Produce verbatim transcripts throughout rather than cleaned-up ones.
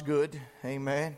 is good. Amen.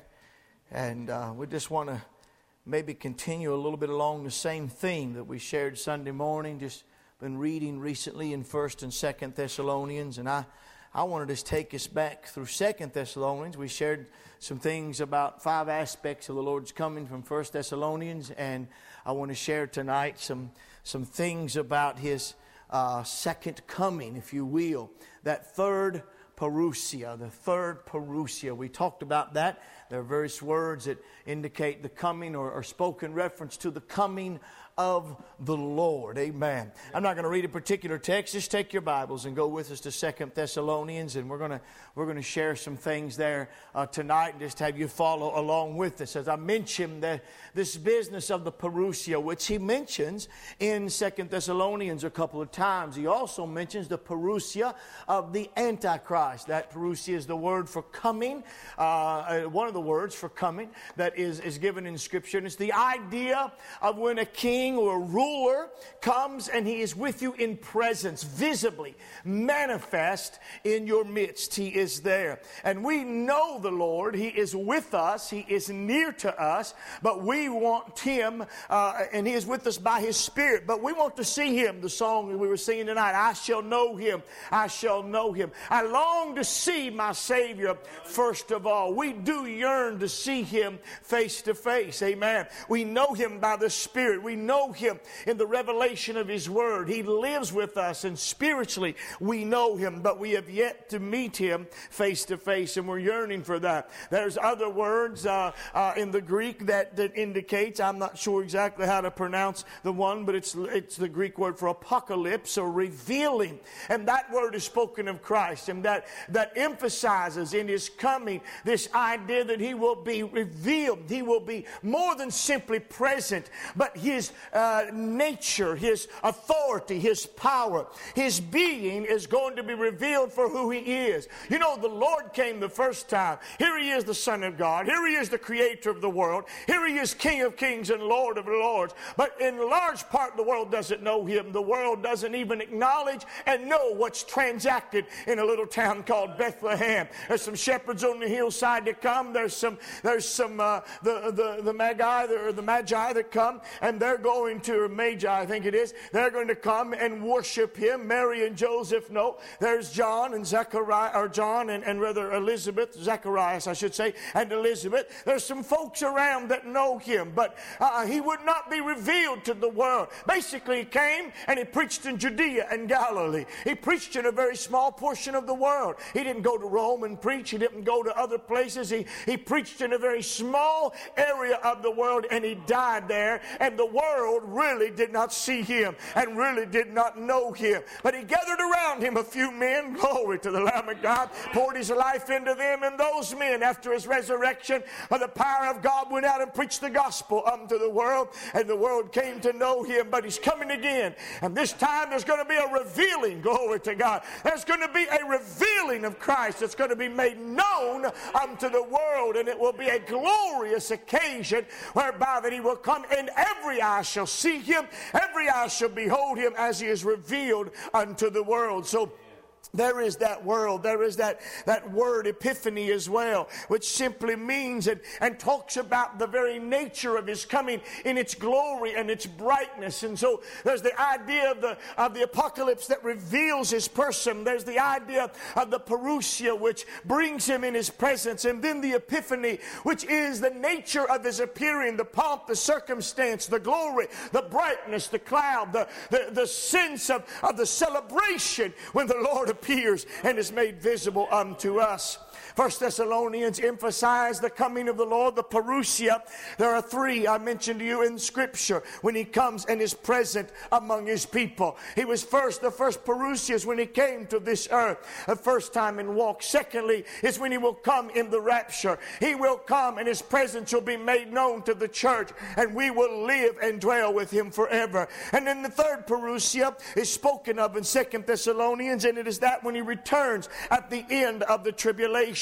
And uh, we just want to maybe continue a little bit along the same theme that we shared Sunday morning. Just been reading recently in First and Second Thessalonians, and I, I want to just take us back through Second Thessalonians. We shared some things about five aspects of the Lord's coming from First Thessalonians, and I want to share tonight some some things about His uh, second coming, if you will. That third parousia, the third parousia. We talked about that. There are various words that indicate the coming or, or spoken reference to the coming of the Lord. Amen. I'm not going to read a particular text. Just take your Bibles and go with us to Second Thessalonians, and we're going to we're going to share some things there uh, tonight, and just have you follow along with us. As I mentioned, the, this business of the parousia, which he mentions in Second Thessalonians a couple of times. He also mentions the parousia of the Antichrist. That parousia is the word for coming, uh, one of the words for coming that is, is given in Scripture. And it's the idea of when a king or a ruler comes and he is with you in presence, visibly manifest in your midst. He is there. And we know the Lord. He is with us. He is near to us. But we want Him, uh, and He is with us by His Spirit. But we want to see Him. The song we were singing tonight, I shall know Him. I shall know Him. I long to see my Savior first of all. We do yearn to see Him face to face. Amen. We know Him by the Spirit. We know Him in the revelation of His Word. He lives with us, and spiritually we know Him, but we have yet to meet Him face to face, and we're yearning for that. There's other words uh, uh, in the Greek that, that indicates, I'm not sure exactly how to pronounce the one, but it's, it's the Greek word for apocalypse, or revealing. And that word is spoken of Christ, and that, that emphasizes in His coming this idea that He will be revealed. He will be more than simply present, but His uh, nature, His authority, His power, His being is going to be revealed for who He is. You know, the Lord came the first time. Here He is, the Son of God. Here He is, the Creator of the world. Here He is, King of kings and Lord of lords. But in large part, the world doesn't know Him. The world doesn't even acknowledge and know what's transacted in a little town called Bethlehem. There's some shepherds on the hillside that come. There's some, there's some uh, the the the magi, or the magi that come, and they're going to, or magi, I think it is. They're going to come and worship Him. Mary and Joseph know. There's John and Zechariah, or John and, and rather Elizabeth, Zacharias, I should say, and Elizabeth. There's some folks around that know Him, but uh, He would not be revealed to the world. Basically, He came and He preached in Judea and Galilee. He preached in a very small portion of the world. He didn't go to Rome and preach. He didn't go to other places. He, he preached in a very small area of the world, and He died there, and the world really did not see Him and really did not know Him. But He gathered around Him a few men, glory to the Lamb of God, poured His life into them, and those men, after His resurrection, by the power of God, went out and preached the gospel unto the world, and the world came to know Him. But He's coming again, and this time there's going to be a revealing, glory to God. There's going to be a revealing of Christ that's going to be made known unto the world, and it will be a glorious occasion whereby that He will come, and every eye shall see Him, every eye shall behold Him as He is revealed unto the world. So there is that world, there is that, that word epiphany as well, which simply means and, and talks about the very nature of His coming in its glory and its brightness. And so there's the idea of the, of the apocalypse that reveals His person. There's the idea of the parousia, which brings Him in His presence. And then the epiphany, which is the nature of His appearing, the pomp, the circumstance, the glory, the brightness, the cloud, the, the, the sense of, of the celebration when the Lord appears. appears and is made visible unto us. First Thessalonians emphasize the coming of the Lord, the parousia. There are three I mentioned to you in Scripture when He comes and is present among His people. He was first, the first parousia is when He came to this earth, the first time and walked. Secondly is when He will come in the rapture. He will come and His presence will be made known to the church, and we will live and dwell with Him forever. And then the third parousia is spoken of in Second Thessalonians, and it is that when He returns at the end of the tribulation.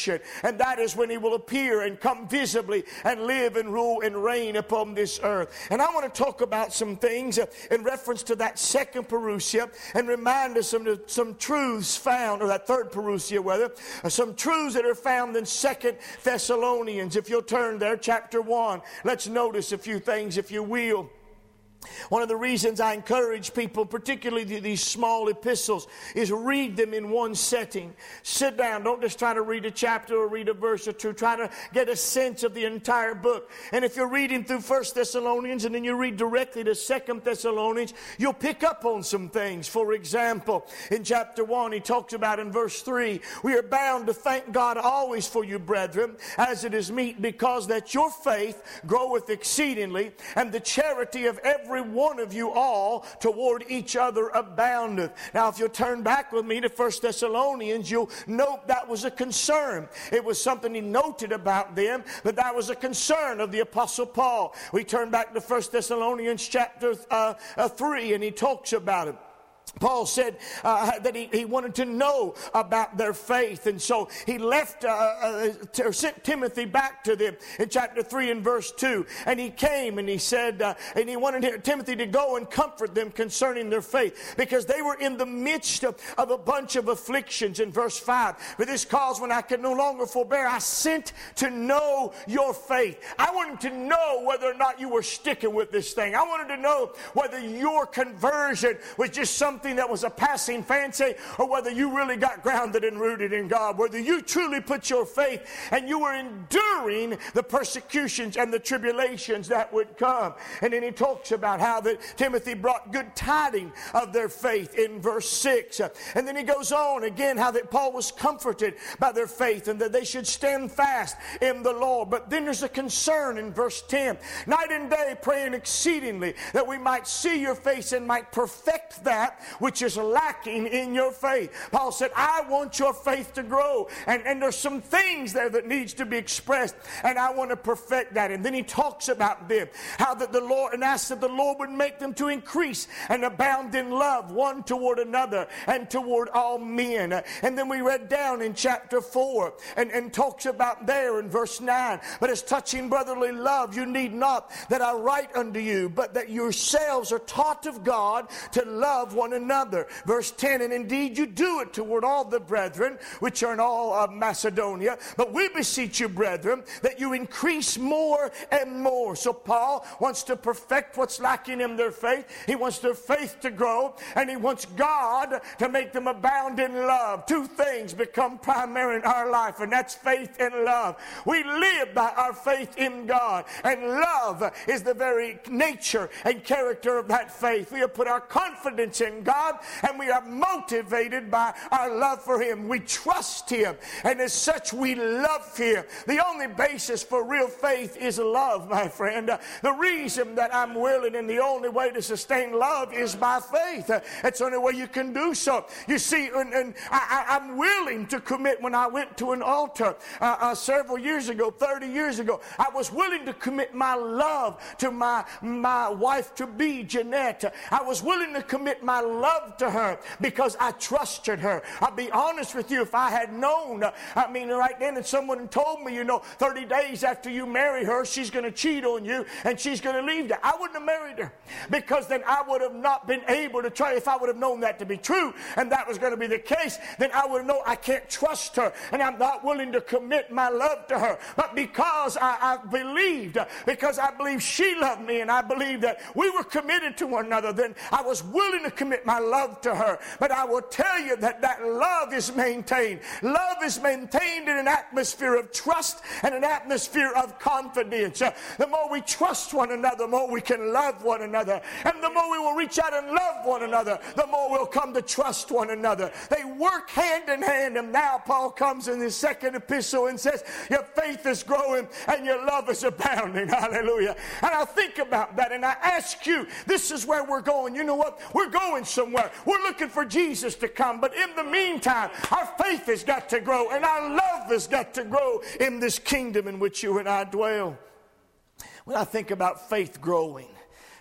tribulation, and that is when he will appear and come visibly and live and rule and reign upon this earth. And I want to talk about some things in reference to that second parousia and remind us of some truths found, or that third parousia, whether some truths that are found in Second Thessalonians. If you'll turn there, chapter one, let's notice a few things, if you will. One of the reasons I encourage people, particularly these small epistles, is read them in one setting. Sit down. Don't just try to read a chapter or read a verse or two. Try to get a sense of the entire book. And if you're reading through First Thessalonians and then you read directly to Second Thessalonians, you'll pick up on some things. For example, in chapter one, he talks about in verse three, we are bound to thank God always for you, brethren, as it is meet, because that your faith groweth exceedingly, and the charity of every Every one of you all toward each other aboundeth. Now, if you'll turn back with me to First Thessalonians, you'll note that was a concern. It was something he noted about them, but that was a concern of the Apostle Paul. We turn back to First Thessalonians chapter uh, uh, three, and he talks about it. Paul said uh, that he, he wanted to know about their faith, and so he left, uh, uh, or sent Timothy back to them in chapter three and verse two. And he came and he said, uh, and he wanted Timothy to go and comfort them concerning their faith, because they were in the midst of, of a bunch of afflictions. In verse five, for this cause, when I could no longer forbear, I sent to know your faith. I wanted to know whether or not you were sticking with this thing. I wanted to know whether your conversion was just something that was a passing fancy, or whether you really got grounded and rooted in God, whether you truly put your faith and you were enduring the persecutions and the tribulations that would come. And then he talks about how that Timothy brought good tidings of their faith in verse six. And then he goes on again how that Paul was comforted by their faith and that they should stand fast in the Lord. But then there's a concern in verse ten. Night and day praying exceedingly that we might see your face and might perfect that which is lacking in your faith. Paul said, I want your faith to grow. And, and there's some things there that needs to be expressed, and I want to perfect that. And then he talks about them, how that the Lord, and asks that the Lord would make them to increase and abound in love one toward another and toward all men. And then we read down in chapter four and, and talks about there in verse nine, but as touching brotherly love, you need not that I write unto you, but that yourselves are taught of God to love one another. Another. Verse ten, and indeed you do it toward all the brethren which are in all of Macedonia. But we beseech you, brethren, that you increase more and more. So Paul wants to perfect what's lacking in their faith. He wants their faith to grow, and he wants God to make them abound in love. Two things become primary in our life, and that's faith and love. We live by our faith in God, and love is the very nature and character of that faith. We have put our confidence in God, and we are motivated by our love for Him. We trust Him, and as such we love Him. The only basis for real faith is love, my friend. Uh, the reason that I'm willing, and the only way to sustain love is by faith. Uh, it's the only way you can do so. You see, and, and I, I, I'm willing to commit. When I went to an altar uh, uh, several years ago, thirty years ago, I was willing to commit my love to my, my wife-to-be, Jeanette. I was willing to commit my love to her because I trusted her. I'll be honest with you, if I had known, uh, I mean, right then, and someone told me, you know, thirty days after you marry her, she's going to cheat on you and she's going to leave you, I wouldn't have married her, because then I would have not been able to try. If I would have known that to be true and that was going to be the case, then I would know I can't trust her, and I'm not willing to commit my love to her. But because I, I believed, because I believed she loved me, and I believed that we were committed to one another, then I was willing to commit my love to her. But I will tell you that that love is maintained. Love is maintained in an atmosphere of trust and an atmosphere of confidence. Uh, the more we trust one another, the more we can love one another. And the more we will reach out and love one another, the more we'll come to trust one another. They work hand in hand. And now Paul comes in his second epistle and says, your faith is growing and your love is abounding. Hallelujah. And I think about that, and I ask you, this is where we're going. You know what? We're going somewhere. We're looking for Jesus to come. But in the meantime, our faith has got to grow, and our love has got to grow in this kingdom in which you and I dwell. When I think about faith growing,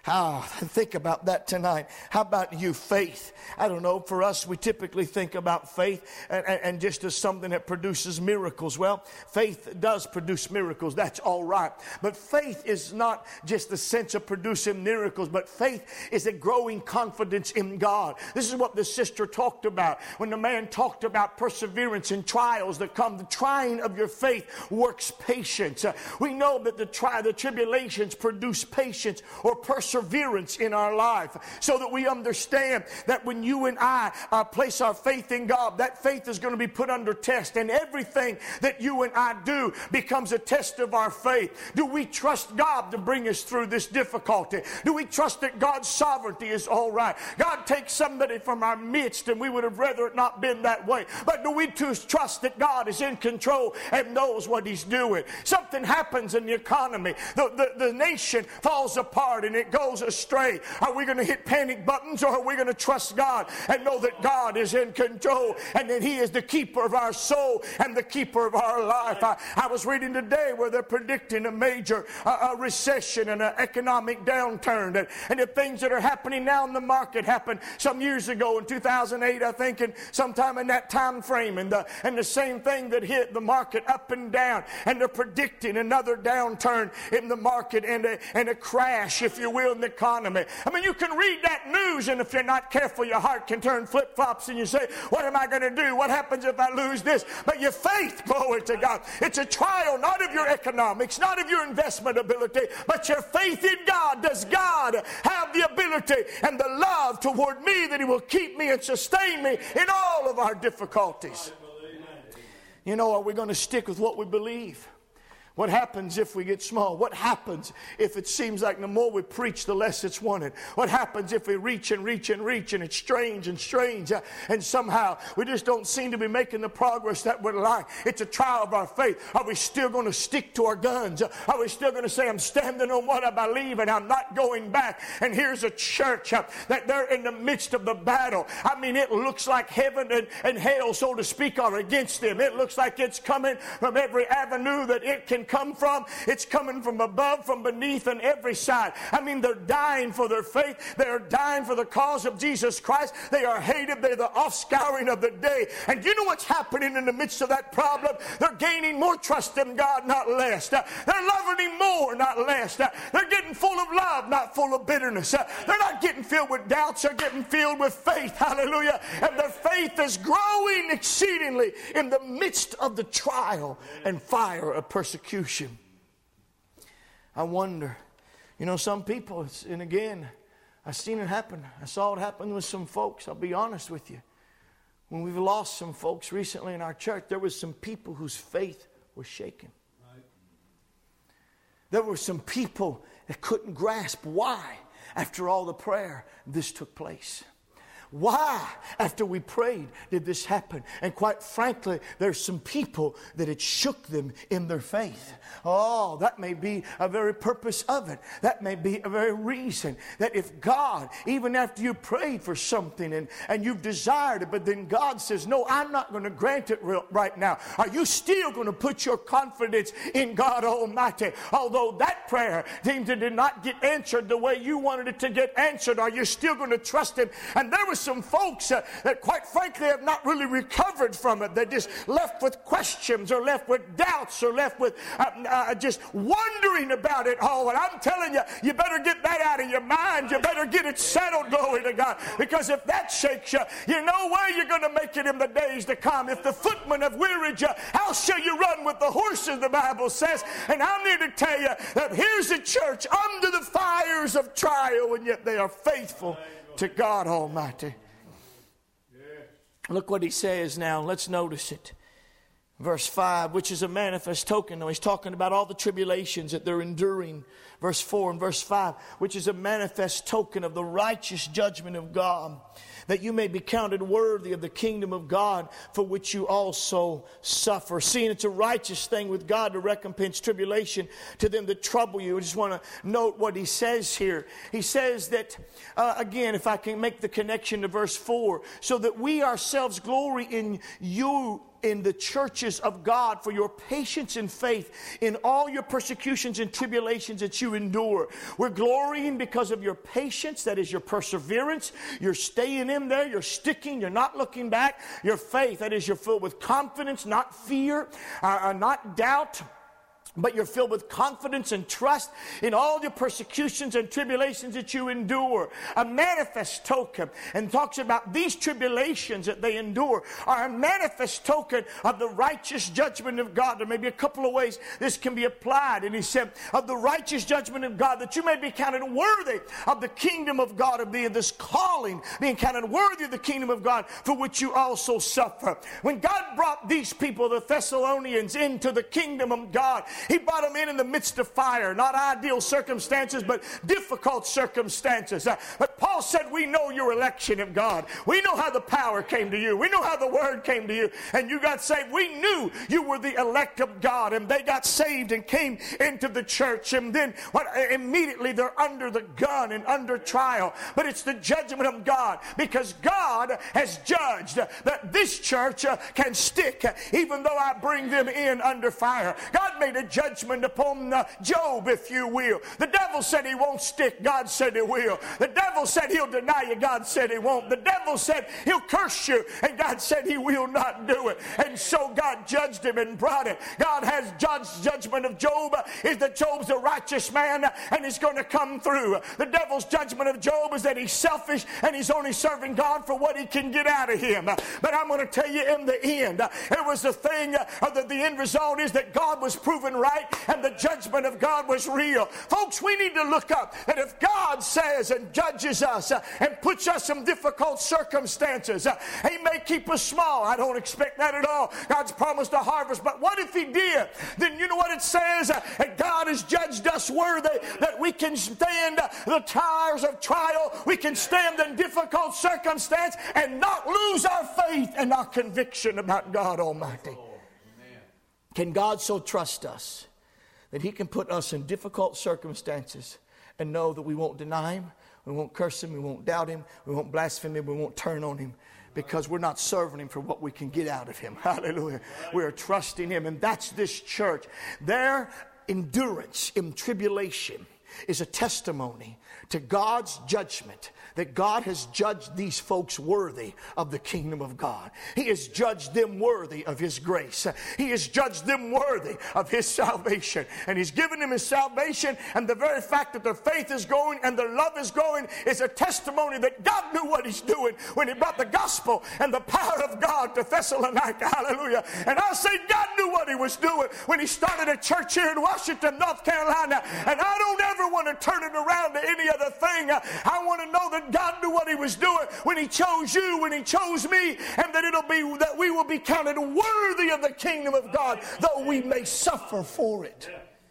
Oh, think about that tonight. How about you, faith? I don't know, for us, we typically think about faith and, and, and just as something that produces miracles. Well, faith does produce miracles. That's all right. But faith is not just the sense of producing miracles, but faith is a growing confidence in God. This is what the sister talked about when the man talked about perseverance in trials that come. The trying of your faith works patience. Uh, we know that the, tri- the tribulations produce patience or perseverance in our life, so that we understand that when you and I uh, place our faith in God, that faith is going to be put under test, and everything that you and I do becomes a test of our faith. Do we trust God to bring us through this difficulty? Do we trust that God's sovereignty is all right? God takes somebody from our midst, and we would have rather it not been that way. But do we too trust that God is in control and knows what He's doing? Something happens in the economy. The, the, the nation falls apart and it goes astray. Are we going to hit panic buttons, or are we going to trust God and know that God is in control and that He is the keeper of our soul and the keeper of our life? I, I was reading today where they're predicting a major uh, a recession and an economic downturn. And, and the things that are happening now in the market happened some years ago in two thousand eight, I think, and sometime in that time frame. And the, and the same thing that hit the market up and down. And they're predicting another downturn in the market and a, and a crash, if you will, in the economy. I mean, you can read that news, and if you're not careful, your heart can turn flip-flops, and you say, what am I going to do? What happens if I lose this? But your faith, glory to God. It's a trial not of your economics, not of your investment ability, but your faith in God. Does God have the ability and the love toward me that He will keep me and sustain me in all of our difficulties? You know, are we going to stick with what we believe? What happens if we get small? What happens if it seems like the more we preach, the less it's wanted? What happens if we reach and reach and reach and it's strange and strange uh, and somehow we just don't seem to be making the progress that we'd like? It's a trial of our faith. Are we still going to stick to our guns? Uh, are we still going to say, I'm standing on what I believe and I'm not going back? And here's a church uh, that they're in the midst of the battle. I mean, it looks like heaven and, and hell, so to speak, are against them. It looks like it's coming from every avenue that it can come from. It's coming from above, from beneath, and every side. I mean, they're dying for their faith. They're dying for the cause of Jesus Christ. They are hated. They're the offscouring of the day. And you know what's happening in the midst of that problem? They're gaining more trust in God, not less. They're loving Him more, not less. They're getting full of love, not full of bitterness. They're not getting filled with doubts. They're getting filled with faith. Hallelujah. And their faith is growing exceedingly in the midst of the trial and fire of persecution. I wonder, you know, some people, and again, I've seen it happen. I saw it happen with some folks. I'll be honest with you. When we've lost some folks recently in our church, there was some people whose faith was shaken. Right. There were some people that couldn't grasp why, after all the prayer, this took place. Why, after we prayed, did this happen? And quite frankly, there's some people that it shook them in their faith. Oh, that may be a very purpose of it. That may be a very reason that if God, even after you prayed for something and, and you've desired it, but then God says, no, I'm not going to grant it real, right now. Are you still going to put your confidence in God Almighty? Although that prayer seems to did not get answered the way you wanted it to get answered, are you still going to trust Him? And there was some folks uh, that quite frankly have not really recovered from it. They're just left with questions or left with doubts or left with uh, uh, just wondering about it all. And I'm telling you, you better get that out of your mind. You better get it settled, glory to God. Because if that shakes you, you know where you're going to make it in the days to come. If the footmen have wearied you, how shall you run with the horses, the Bible says. And I'm here to tell you that here's a church under the fires of trial, and yet they are faithful to God Almighty. Look what he says now. Let's notice it. Verse five, which is a manifest token. Now he's talking about all the tribulations that they're enduring. Verse four and verse five, which is a manifest token of the righteous judgment of God, that you may be counted worthy of the kingdom of God, for which you also suffer. Seeing it's a righteous thing with God to recompense tribulation to them that trouble you. I just want to note what he says here. He says that, uh, again, if I can make the connection to verse four, so that we ourselves glory in you, in the churches of God for your patience and faith in all your persecutions and tribulations that you endure. We're glorying because of your patience, that is your perseverance. You're staying in there, you're sticking, you're not looking back. Your faith, that is you're filled with confidence, not fear, uh, not doubt, but you're filled with confidence and trust in all your persecutions and tribulations that you endure. A manifest token, and talks about these tribulations that they endure are a manifest token of the righteous judgment of God. There may be a couple of ways this can be applied. And he said, of the righteous judgment of God, that you may be counted worthy of the kingdom of God, of being this calling, being counted worthy of the kingdom of God, for which you also suffer. When God brought these people, the Thessalonians, into the kingdom of God, He brought them in in the midst of fire, not ideal circumstances, but difficult circumstances. Uh, but Paul said, we know your election of God. We know how the power came to you. We know how the word came to you, and you got saved. We knew you were the elect of God, and they got saved and came into the church. And then what, immediately they're under the gun and under trial. But it's the judgment of God, because God has judged that this church uh, can stick, uh, even though I bring them in under fire. God made a judgment upon uh, Job, if you will. The devil said he won't stick. God said he will. The devil said he'll deny you. God said he won't. The devil said he'll curse you, and God said he will not do it. And so God judged him and brought it. God has judged judgment of Job is that Job's a righteous man, and he's going to come through. The devil's judgment of Job is that he's selfish and he's only serving God for what he can get out of him. But I'm going to tell you, in the end, it was the thing, uh, the, the end result is that God was proven right, and the judgment of God was real. Folks, we need to look up that if God says and judges us uh, and puts us in difficult circumstances, uh, He may keep us small. I don't expect that at all. God's promised a harvest, but what if He did? Then you know what it says? Uh, that God has judged us worthy, that we can stand uh, the trials of trial, we can stand in difficult circumstance and not lose our faith and our conviction about God Almighty. Can God so trust us that He can put us in difficult circumstances and know that we won't deny Him, we won't curse Him, we won't doubt Him, we won't blaspheme Him, we won't turn on Him, because we're not serving Him for what we can get out of Him. Hallelujah. We are trusting Him, and that's this church. Their endurance in tribulation is a testimony to God's judgment, that God has judged these folks worthy of the kingdom of God. He has judged them worthy of His grace. He has judged them worthy of His salvation. And He's given them His salvation, and the very fact that their faith is going and their love is going is a testimony that God knew what He's doing when He brought the gospel and the power of God to Thessalonica. Hallelujah. And I say God knew what He was doing when He started a church here in Washington, North Carolina. And I don't ever want to turn it around to any other thing. I want to know that God knew what He was doing when He chose you, when He chose me, and that it'll be that we will be counted worthy of the kingdom of God, though we may suffer for it.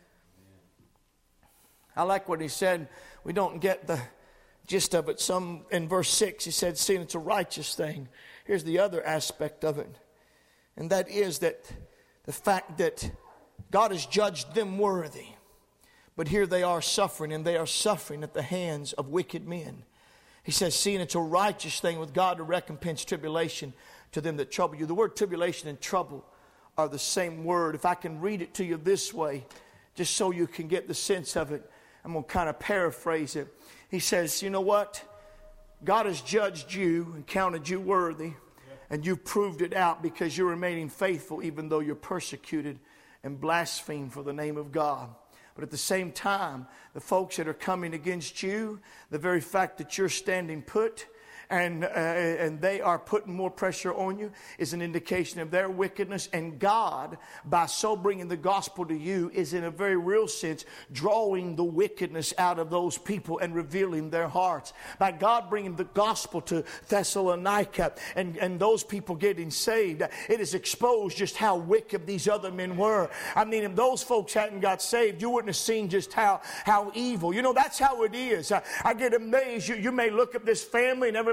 I like what he said. We don't get the gist of it. Some in verse six, he said, seeing it's a righteous thing. Here's the other aspect of it, and that is that the fact that God has judged them worthy, but here they are suffering, and they are suffering at the hands of wicked men. He says, seeing it's a righteous thing with God to recompense tribulation to them that trouble you. The word tribulation and trouble are the same word. If I can read it to you this way, just so you can get the sense of it, I'm going to kind of paraphrase it. He says, you know what? God has judged you and counted you worthy, and you've proved it out because you're remaining faithful even though you're persecuted and blasphemed for the name of God. But at the same time, the folks that are coming against you, the very fact that you're standing put and uh, and they are putting more pressure on you is an indication of their wickedness. And God, by so bringing the gospel to you, is in a very real sense drawing the wickedness out of those people and revealing their hearts. By God bringing the gospel to Thessalonica and, and those people getting saved, it has exposed just how wicked these other men were. I mean, if those folks hadn't got saved, you wouldn't have seen just how, how evil. You know, that's how it is. I, I get amazed. You, you may look at this family and everybody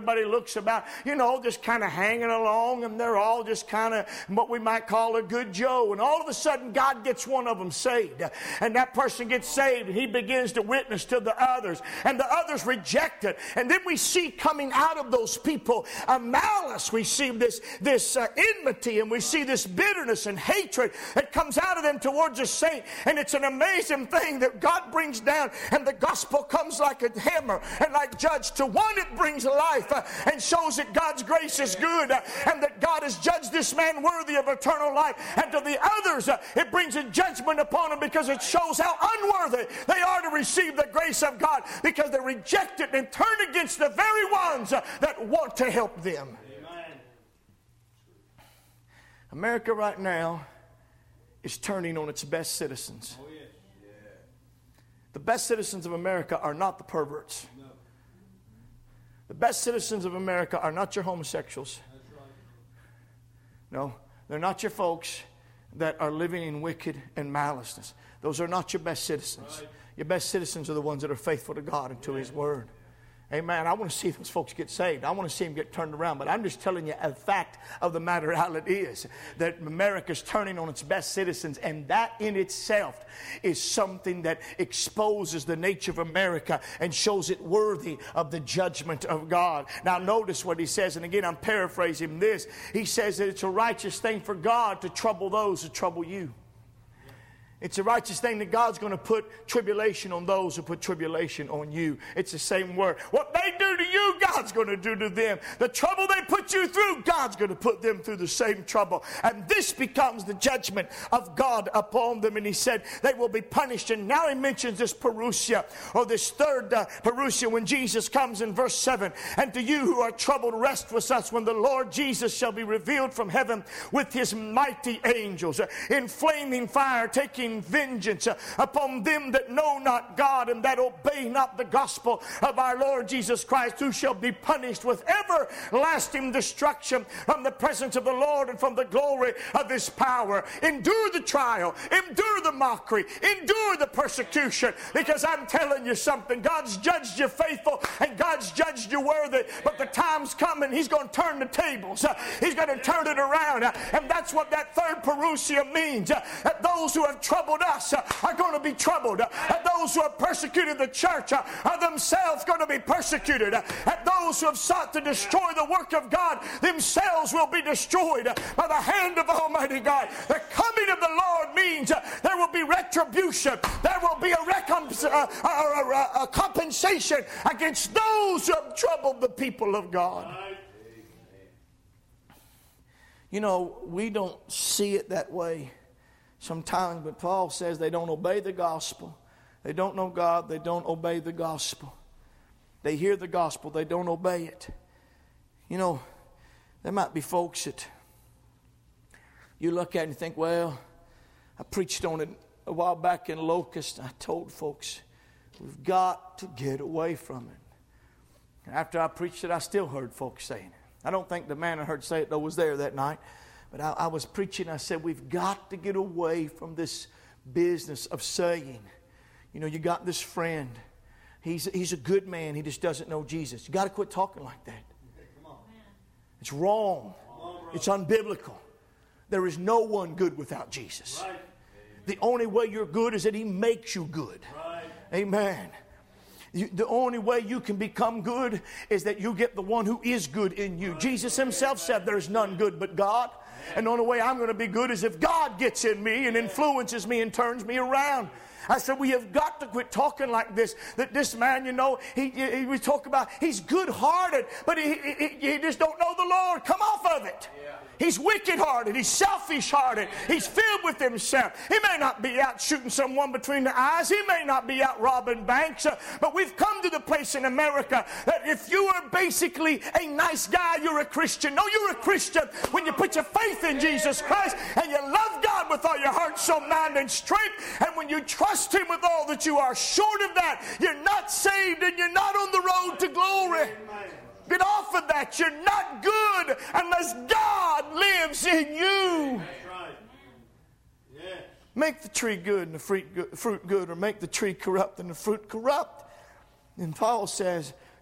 everybody looks about, you know, just kind of hanging along, and they're all just kind of what we might call a good Joe. And all of a sudden, God gets one of them saved. And that person gets saved, and he begins to witness to the others. And the others reject it. And then we see coming out of those people a malice. We see this, this uh, enmity, and we see this bitterness and hatred that comes out of them towards a saint. And it's an amazing thing that God brings down, and the gospel comes like a hammer and like judge. To one, it brings life uh, and shows that God's grace is good uh, and that God has judged this man worthy of eternal life. And to the others, uh, it brings a judgment upon them because it shows how unworthy they are to receive the grace of God, because they reject it and turn against the very ones uh, that want to help them. Amen. America right now is turning on its best citizens. Oh, yeah. Yeah. The best citizens of America are not the perverts. No. The best citizens of America are not your homosexuals. That's right. No, they're not your folks that are living in wicked and maliceness. Those are not your best citizens. Right. Your best citizens are the ones that are faithful to God and to His Word. Amen. I want to see those folks get saved. I want to see them get turned around. But I'm just telling you a fact of the matter how it is. That America's turning on its best citizens. And that in itself is something that exposes the nature of America and shows it worthy of the judgment of God. Now notice what he says. And again, I'm paraphrasing this. He says that it's a righteous thing for God to trouble those who trouble you. It's a righteous thing that God's going to put tribulation on those who put tribulation on you. It's the same word. What they do to you, God's going to do to them. The trouble they put you through, God's going to put them through the same trouble. And this becomes the judgment of God upon them. And he said they will be punished. And now he mentions this parousia, or this third uh, parousia, when Jesus comes in verse seven. And to you who are troubled, rest with us when the Lord Jesus shall be revealed from heaven with his mighty angels, uh, in flaming fire, taking vengeance uh, upon them that know not God and that obey not the gospel of our Lord Jesus Christ, who shall be punished with everlasting destruction from the presence of the Lord and from the glory of his power. Endure the trial, endure the mockery, endure the persecution, because I'm telling you something, God's judged you faithful and God's judged you worthy, but the time's coming, he's going to turn the tables, uh, he's going to turn it around, uh, and that's what that third parousia means, uh, that those who have troubled us uh, are going to be troubled. Uh, and those who have persecuted the church uh, are themselves going to be persecuted. Uh, and those who have sought to destroy the work of God themselves will be destroyed uh, by the hand of Almighty God. The coming of the Lord means uh, there will be retribution. There will be a, recomp- uh, a, a, a compensation against those who have troubled the people of God. You know, we don't see it that way sometimes, but Paul says they don't obey the gospel. They don't know God. They don't obey the gospel. They hear the gospel. They don't obey it. You know, there might be folks that you look at and you think, well, I preached on it a while back in Locust. I told folks, we've got to get away from it. And after I preached it, I still heard folks saying it. I don't think the man I heard say it, though, was there that night. But I, I was preaching, I said, we've got to get away from this business of saying, you know, you got this friend. He's, he's a good man. He just doesn't know Jesus. You got to quit talking like that. Okay, come on. It's wrong. On, it's unbiblical. There is no one good without Jesus. Right. The only way you're good is that he makes you good. Right. Amen. You, the only way you can become good is that you get the one who is good in you. Right. Jesus himself said there's none good but God. And the only way I'm going to be good is if God gets in me and influences me and turns me around. I said, we have got to quit talking like this. That this man, you know, he, he we talk about, he's good-hearted, but he, he, he just don't know the Lord. Come off of it. Yeah. He's wicked-hearted. He's selfish-hearted. He's filled with himself. He may not be out shooting someone between the eyes. He may not be out robbing banks. Uh, but we've come to the place in America that if you are basically a nice guy, you're a Christian. No, you're a Christian when you put your faith in Jesus Christ and you love God with all your heart, soul, mind, and strength. And when you trust him with all that you are, short of that, you're not saved and you're not on the road to glory. Get off of that. You're not good unless God lives in you. That's right. Yes. Make the tree good and the fruit good, fruit good, or make the tree corrupt and the fruit corrupt. And Paul says,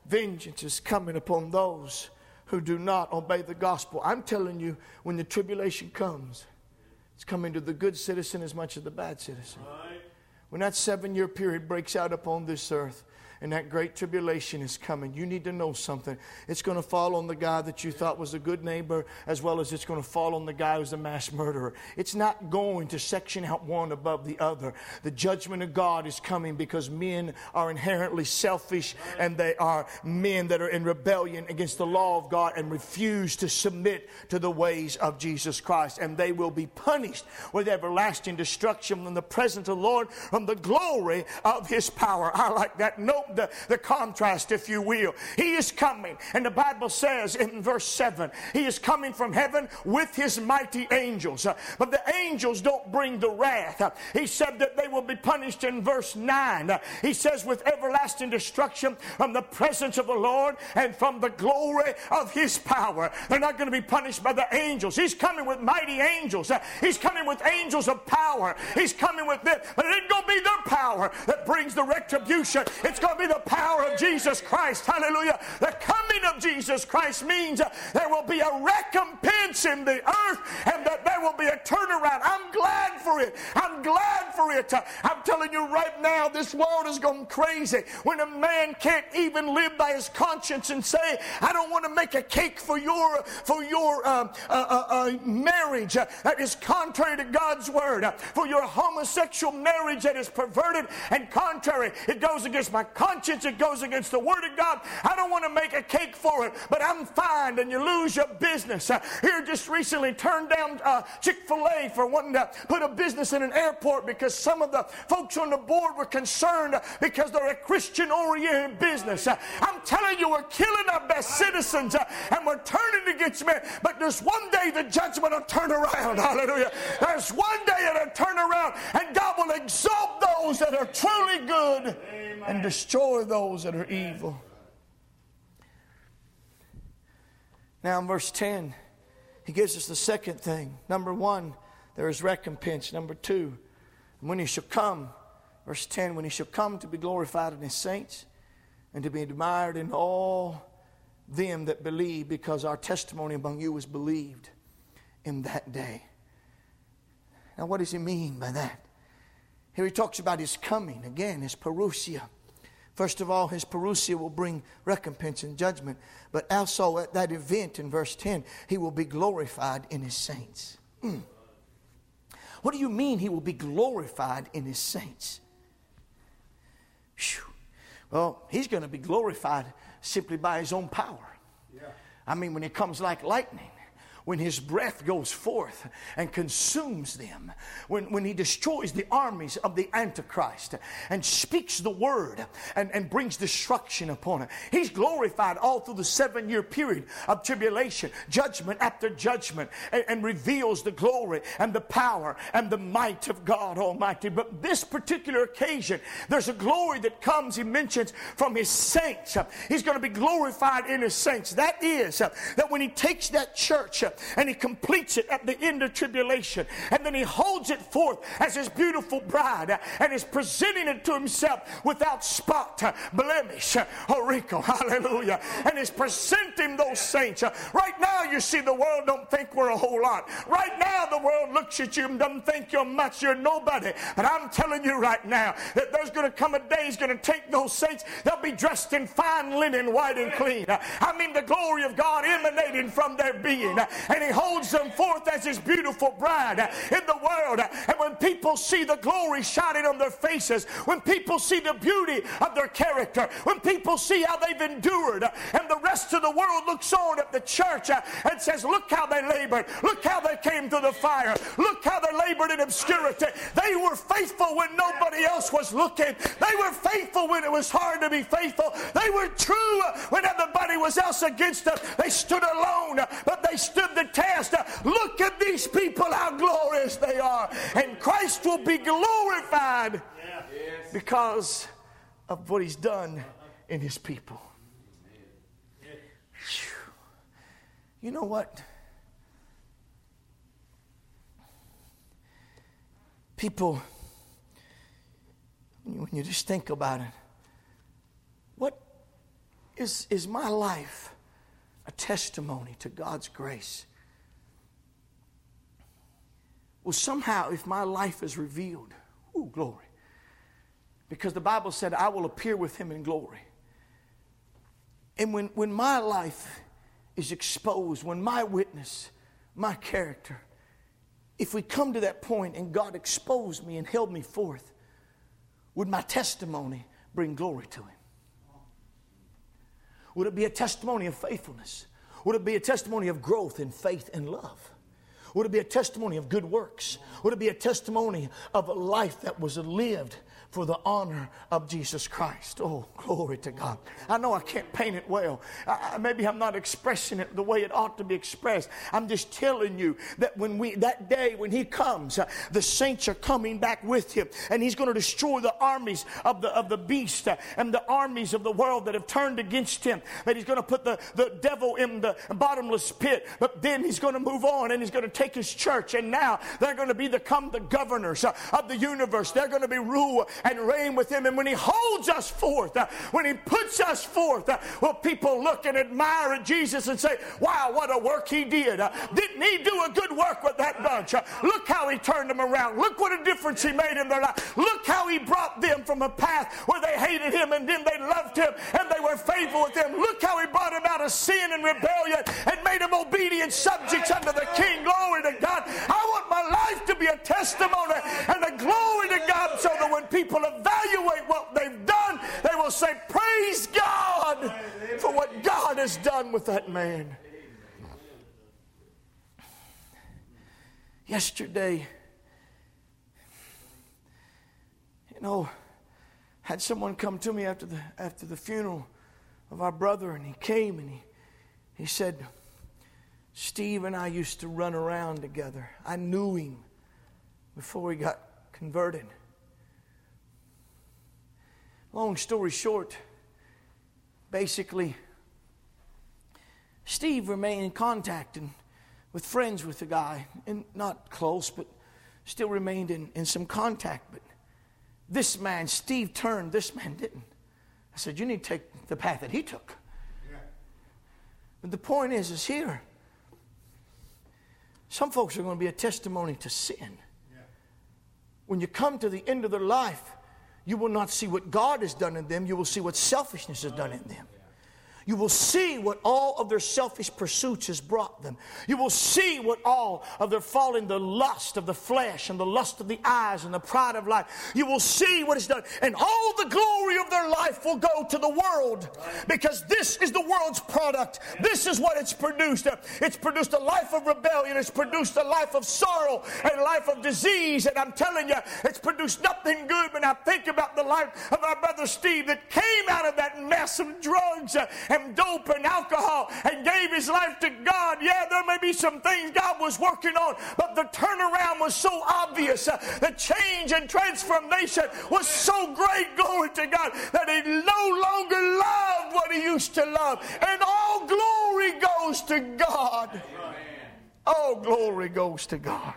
vengeance is coming upon those who do not obey the gospel. I'm telling you, when the tribulation comes, it's coming to the good citizen as much as the bad citizen. When that seven-year period breaks out upon this earth, and that great tribulation is coming, you need to know something. It's going to fall on the guy that you thought was a good neighbor, as well as it's going to fall on the guy who's a mass murderer. It's not going to section out one above the other. The judgment of God is coming because men are inherently selfish, and they are men that are in rebellion against the law of God and refuse to submit to the ways of Jesus Christ. And they will be punished with everlasting destruction from the presence of the Lord, from the glory of His power. I like that. Note the, the contrast, if you will. He is coming, and the Bible says in verse seven, He is coming from heaven with His mighty angels. Uh, but the angels don't bring the wrath. Uh, he said that they will be punished in verse nine. Uh, he says, with everlasting destruction from the presence of the Lord and from the glory of His power. They're not going to be punished by the angels. He's coming with mighty angels. Uh, he's coming with angels of power. He's coming with them. But it ain't going to be their power that brings the retribution. It's going to be the power of Jesus Christ. Hallelujah. The coming of Jesus Christ means uh, there will be a recompense in the earth, and that there will be a turnaround. I'm glad for it. I'm glad for it. Uh, I'm telling you right now, this world is going crazy when a man can't even live by his conscience and say, I don't want to make a cake for your for your uh, uh, uh, uh, marriage uh, that is contrary to God's word, uh, for your homosexual marriage that is perverted and contrary. It goes against my conscience. It goes against the word of God. I don't want to make a cake for it, but I'm fined and you lose your business. Uh, here just recently turned down uh, Chick-fil-A for wanting to put a business in an airport because some of the folks on the board were concerned because they're a Christian-oriented business. Uh, I'm telling you, we're killing our best citizens uh, and we're turning against men, but there's one day the judgment will turn around. Hallelujah. There's one day it'll turn around and God will exalt those that are truly good and destroy those that are evil. Now in verse ten, he gives us the second thing. Number one, there is recompense. Number two, when He shall come, verse ten, when He shall come to be glorified in His saints and to be admired in all them that believe, because our testimony among you was believed in that day. Now what does he mean by that? Here he talks about His coming. Again, His parousia. First of all, His parousia will bring recompense and judgment. But also at that event in verse ten, He will be glorified in His saints. Mm. What do you mean He will be glorified in His saints? Whew. Well, He's going to be glorified simply by His own power. Yeah. I mean, when He comes like lightning, when His breath goes forth and consumes them, when, when He destroys the armies of the Antichrist and speaks the word and, and brings destruction upon it. He's glorified all through the seven-year period of tribulation, judgment after judgment, and, and reveals the glory and the power and the might of God Almighty. But this particular occasion, there's a glory that comes, he mentions, from His saints. He's going to be glorified in His saints. That is, that when He takes that church and He completes it at the end of tribulation, and then He holds it forth as His beautiful bride, and is presenting it to Himself without spot, blemish, or wrinkle. Hallelujah. And is presenting those saints. Right now, you see, the world don't think we're a whole lot. Right now, the world looks at you and doesn't think you're much. You're nobody. But I'm telling you right now that there's going to come a day He's going to take those saints. They'll be dressed in fine linen, white and clean. I mean, the glory of God emanating from their being. And He holds them forth as His beautiful bride in the world. And when people see the glory shining on their faces, when people see the beauty of their character, when people see how they've endured, and the rest of the world looks on at the church and says, look how they labored, look how they came through the fire, look how they labored in obscurity. They were faithful when nobody else was looking. They were faithful when it was hard to be faithful. They were true when everybody was else against them. They stood alone, but they stood the test. Look at these people, how glorious they are. And Christ will be glorified because of what He's done in His people. You know what? People, when you just think about it, what is, is my life a testimony to God's grace? Well, somehow, if my life is revealed, ooh, glory. Because the Bible said, I will appear with him in glory. And when, when my life is exposed, when my witness, my character, if we come to that point and God exposed me and held me forth, would my testimony bring glory to him? Would it be a testimony of faithfulness? Would it be a testimony of growth in faith and love? Would it be a testimony of good works? Would it be a testimony of a life that was lived for the honor of Jesus Christ? Oh, glory to God. I know I can't paint it well. I, maybe I'm not expressing it the way it ought to be expressed. I'm just telling you that when we, that day when he comes, uh, the saints are coming back with him, and he's going to destroy the armies of the, of the beast uh, and the armies of the world that have turned against him. That he's going to put the, the devil in the bottomless pit, but then he's going to move on and he's going to take his church, and now they're going to be become the governors uh, of the universe. They're going to be rule and reign with him. And when he holds us forth, uh, when he puts us forth, uh, well, people look and admire at Jesus and say, wow, what a work he did. Uh, didn't he do a good work with that bunch? Uh, look how he turned them around. Look what a difference he made in their life. Look how he brought them from a path where they hated him and then they loved him and they were faithful with him. Look how he brought them out of sin and rebellion and made them obedient subjects unto the King. Glory to God. I want my life to be a testimony and a glory to God, so that when people evaluate what they've done, they will say, praise God for what God has done with that man. Yesterday, you know, had someone come to me after the after the funeral of our brother, and he came and he he said, Steve and I used to run around together. I knew him before he got converted. Long story short, basically, Steve remained in contact and with friends with the guy, and not close, but still remained in, in some contact. But this man, Steve turned, this man didn't. I said, you need to take the path that he took. Yeah. But the point is, is here, some folks are going to be a testimony to sin. Yeah. When you come to the end of their life, you will not see what God has done in them. You will see what selfishness has done in them. You will see what all of their selfish pursuits has brought them. You will see what all of their fall in the lust of the flesh and the lust of the eyes and the pride of life. You will see what is done. And all the glory of their life will go to the world, because this is the world's product. This is what it's produced. It's produced a life of rebellion. It's produced a life of sorrow and a life of disease. And I'm telling you, it's produced nothing good. When I think about the life of our brother Steve that came out of that mess of drugs and dope and alcohol and gave his life to God. Yeah, there may be some things God was working on, but the turnaround was so obvious. Uh, the change and transformation was so great, glory to God, that he no longer loved what he used to love. And all glory goes to God. All glory goes to God.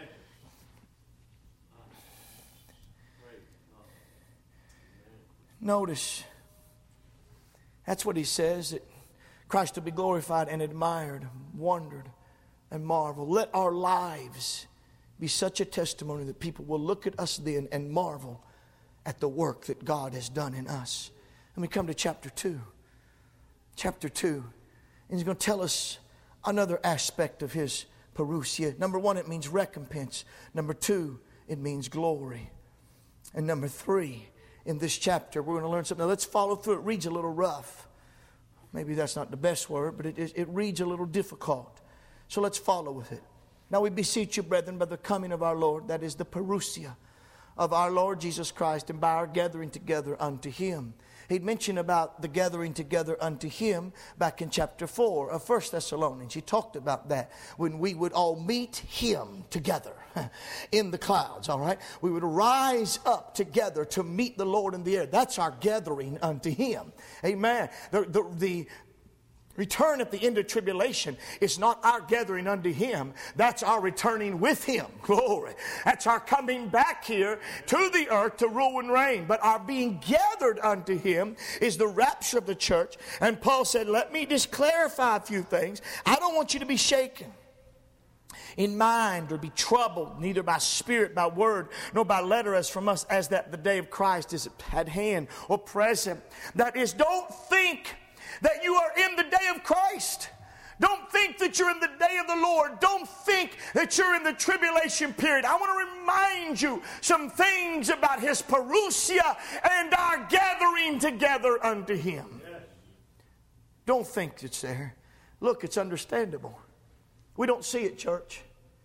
Notice, that's what he says, that Christ will be glorified and admired, wondered, and marveled. Let our lives be such a testimony that people will look at us then and marvel at the work that God has done in us. And we come to chapter two. Chapter two. And he's going to tell us another aspect of his parousia. Number one, it means recompense. Number two, it means glory. And number three, in this chapter, we're going to learn something. Now, let's follow through. It reads a little rough. Maybe that's not the best word, but it, is, it reads a little difficult. So let's follow with it. Now we beseech you, brethren, by the coming of our Lord, that is the parousia of our Lord Jesus Christ, and by our gathering together unto him. He'd mentioned about the gathering together unto him back in chapter four of First Thessalonians. He talked about that when we would all meet him together in the clouds, all right? We would rise up together to meet the Lord in the air. That's our gathering unto him. Amen. The, the, the Return at the end of tribulation is not our gathering unto Him. That's our returning with Him. Glory. That's our coming back here to the earth to rule and reign. But our being gathered unto Him is the rapture of the church. And Paul said, let me just clarify a few things. I don't want you to be shaken in mind or be troubled, neither by spirit, by word, nor by letter as from us, as that the day of Christ is at hand or present. That is, don't think that you are in the day of Christ. Don't think that you're in the day of the Lord. Don't think that you're in the tribulation period. I want to remind you some things about His parousia and our gathering together unto Him. Yes. Don't think it's there. Look, it's understandable. We don't see it, church.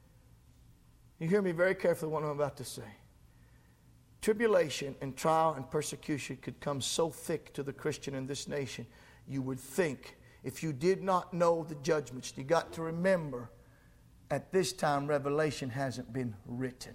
You hear me very carefully what I'm about to say. Tribulation and trial and persecution could come so thick to the Christian in this nation, you would think, if you did not know the judgments, you got to remember, at this time, Revelation hasn't been written.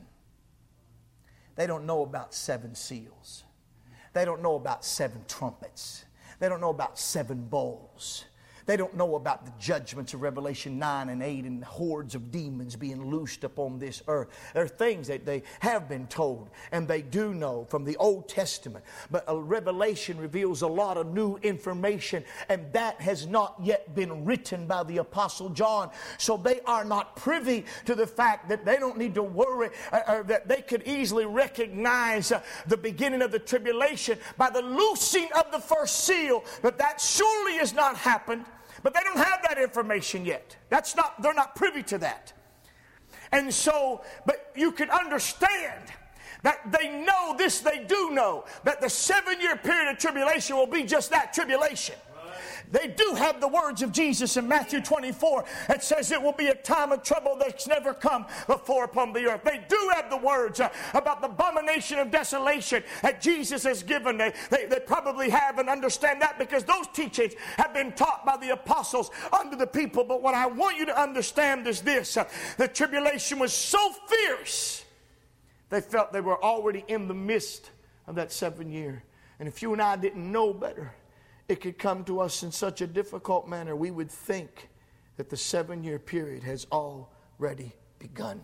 They don't know about seven seals. They don't know about seven trumpets. They don't know about seven bowls. They don't know about the judgments of Revelation nine and eight and hordes of demons being loosed upon this earth. There are things that they have been told and they do know from the Old Testament. But a Revelation reveals a lot of new information, and that has not yet been written by the Apostle John. So they are not privy to the fact that they don't need to worry, uh, or that they could easily recognize uh, the beginning of the tribulation by the loosing of the first seal. But that surely has not happened. But they don't have that information yet. That's not, they're not privy to that. And so, but you can understand that they know this, they do know, that the seven-year period of tribulation will be just that, tribulation. They do have the words of Jesus in Matthew twenty-four. It says it will be a time of trouble that's never come before upon the earth. They do have the words uh, about the abomination of desolation that Jesus has given. They, they, they probably have and understand that because those teachings have been taught by the apostles unto the people. But what I want you to understand is this. Uh, the tribulation was so fierce, they felt they were already in the midst of that seven year. And if you and I didn't know better, it could come to us in such a difficult manner, we would think that the seven-year period has already begun.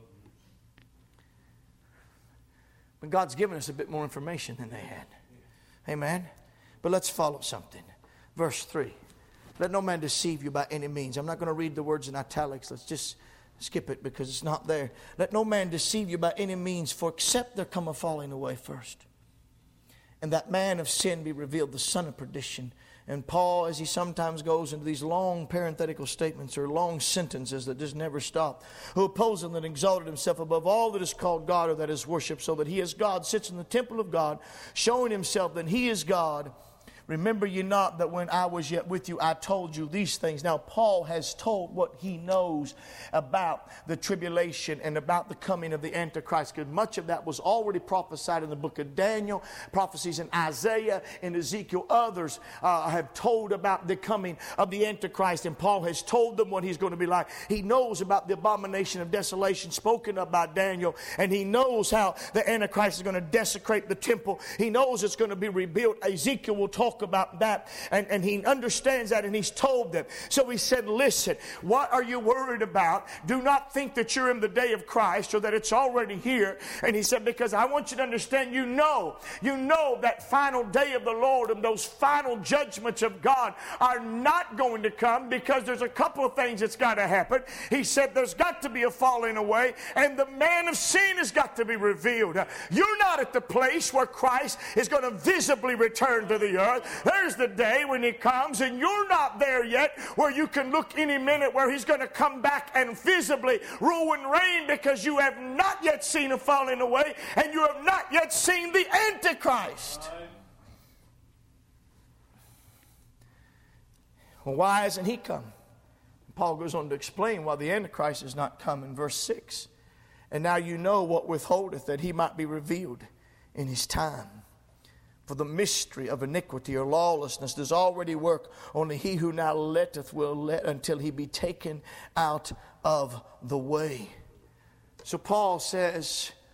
But God's given us a bit more information than they had. Amen? But let's follow something. Verse three. Let no man deceive you by any means. I'm not going to read the words in italics. Let's just skip it because it's not there. Let no man deceive you by any means, for except there come a falling away first, and that man of sin be revealed, the son of perdition. And Paul, as he sometimes goes into these long parenthetical statements or long sentences that just never stop, who opposed him that exalted himself above all that is called God or that is worshipped, so that he as God sits in the temple of God, showing himself that he is God. Remember ye not that when I was yet with you, I told you these things. Now, Paul has told what he knows about the tribulation and about the coming of the Antichrist, because much of that was already prophesied in the book of Daniel, prophecies in Isaiah and Ezekiel. Others uh, have told about the coming of the Antichrist, and Paul has told them what he's going to be like. He knows about the abomination of desolation spoken of by Daniel, and he knows how the Antichrist is going to desecrate the temple. He knows it's going to be rebuilt. Ezekiel will talk about that, and, and he understands that, and he's told them. So he said, listen, what are you worried about? Do not think that you're in the day of Christ or that it's already here. And he said, because I want you to understand, you know, you know that final day of the Lord and those final judgments of God are not going to come, because there's a couple of things that's got to happen. He said there's got to be a falling away, and the man of sin has got to be revealed. You're not at the place where Christ is going to visibly return to the earth. There's the day when he comes, and you're not there yet where you can look any minute where he's going to come back and visibly rule and reign, because you have not yet seen a falling away, and you have not yet seen the Antichrist. Well, why hasn't he come? Paul goes on to explain why the Antichrist has not come in verse six. And now you know what withholdeth, that he might be revealed in his time. For the mystery of iniquity or lawlessness does already work. Only he who now letteth will let until he be taken out of the way. So Paul says,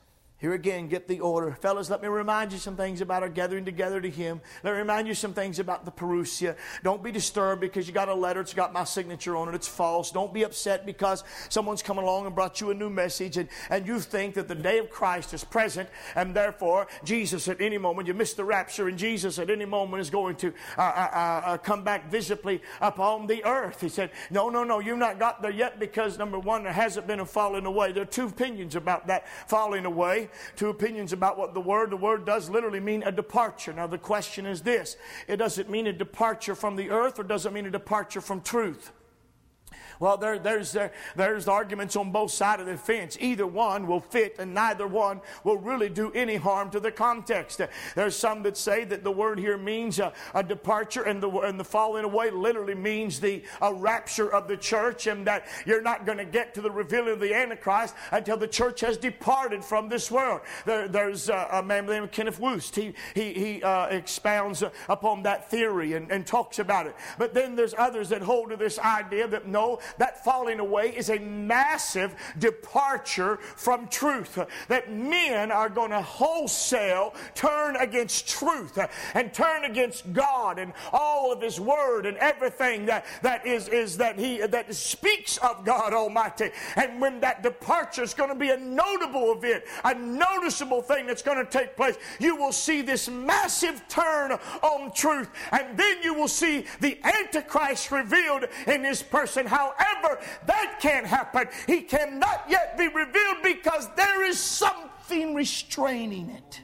Here again, get the order. Fellas, let me remind you some things about our gathering together to Him. Let me remind you some things about the parousia. Don't be disturbed because you got a letter. It's got my signature on it. It's false. Don't be upset because someone's come along and brought you a new message and, and you think that the day of Christ is present and therefore Jesus at any moment, you missed the rapture, and Jesus at any moment is going to uh, uh, uh, come back visibly upon the earth. He said, no, no, no, you've not got there yet because, number one, there hasn't been a falling away. There are two opinions about that falling away. Two opinions about what the word, the word does literally mean a departure. Now the question is this, it doesn't mean a departure from the earth, or does it mean a departure from truth? Well, there, there's, there, there's arguments on both sides of the fence. Either one will fit and neither one will really do any harm to the context. There's some that say that the word here means a, a departure, and the, and the falling away literally means the a rapture of the church, and that you're not going to get to the revealing of the Antichrist until the church has departed from this world. There, there's a, a man named Kenneth Woost. He, he, he uh, expounds upon that theory and, and talks about it. But then there's others that hold to this idea that no, that falling away is a massive departure from truth. That men are going to wholesale turn against truth and turn against God and all of His Word and everything that, that is, is that He that speaks of God Almighty. And when that departure is going to be a notable event, a noticeable thing that's going to take place, you will see this massive turn on truth, and then you will see the Antichrist revealed in this person. However, that can't happen. He cannot yet be revealed because there is something restraining it.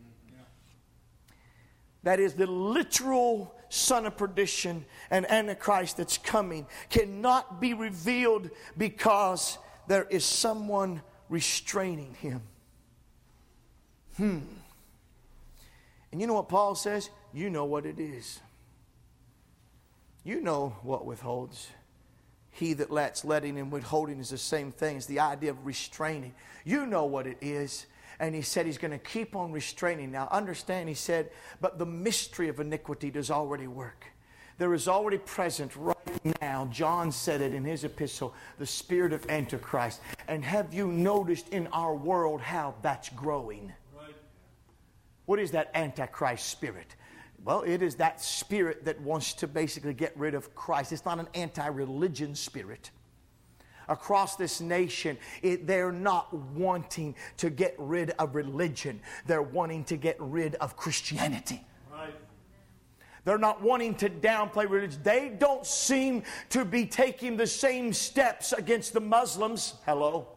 That is the literal son of perdition and Antichrist that's coming cannot be revealed because there is someone restraining him. Hmm. And you know what Paul says? You know what it is. You know what withholds. He that lets, letting, and withholding is the same thing. It's the idea of restraining. You know what it is. And he said he's going to keep on restraining. Now understand, he said, but the mystery of iniquity does already work. There is already present right now, John said it in his epistle, the spirit of Antichrist. And have you noticed in our world how that's growing? Right. What is that Antichrist spirit? Well, it is that spirit that wants to basically get rid of Christ. It's not an anti-religion spirit. Across this nation, it, they're not wanting to get rid of religion. They're wanting to get rid of Christianity. Right. They're not wanting to downplay religion. They don't seem to be taking the same steps against the Muslims. Hello?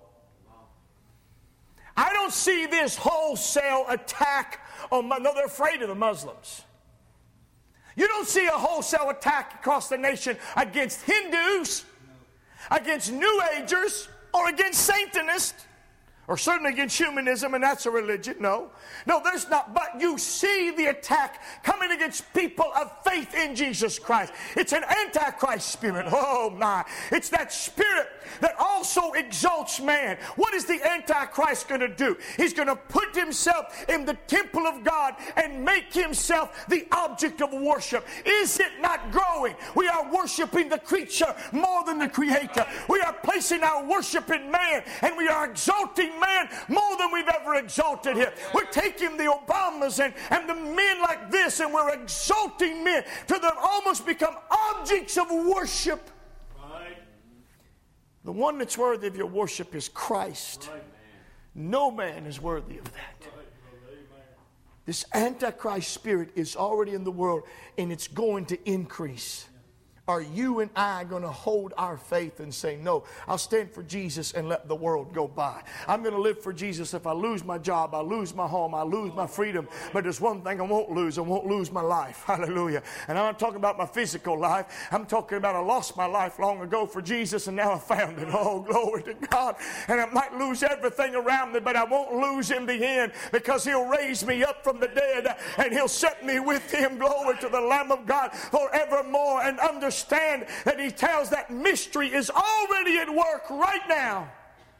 I don't see this wholesale attack on... No, they're afraid of the Muslims. You don't see a wholesale attack across the nation against Hindus, against New Agers, or against Satanists, or certainly against humanism, and that's a religion. No. No, there's not. But you see the attack coming against people of faith in Jesus Christ. It's an Antichrist spirit. Oh, my. It's that spirit that also exalts man. What is the Antichrist going to do? He's going to put himself in the temple of God and make himself the object of worship. Is it not growing? We are worshiping the creature more than the Creator. We are placing our worship in man, and we are exalting man more than we've ever exalted him. We're taking the Obamas and, and the men like this, and we're exalting men to them almost become objects of worship. Right. The one that's worthy of your worship is Christ. Right, man. No man is worthy of that. Right. This Antichrist spirit is already in the world, and it's going to increase. Are you and I going to hold our faith and say, no, I'll stand for Jesus and let the world go by. I'm going to live for Jesus. If I lose my job, I lose my home, I lose my freedom. But there's one thing I won't lose. I won't lose my life. Hallelujah. And I'm not talking about my physical life. I'm talking about I lost my life long ago for Jesus, and now I found it. Oh, glory to God. And I might lose everything around me, but I won't lose in the end, because He'll raise me up from the dead and He'll set me with Him. Glory to the Lamb of God forevermore. And understand Understand that He tells that mystery is already at work right now.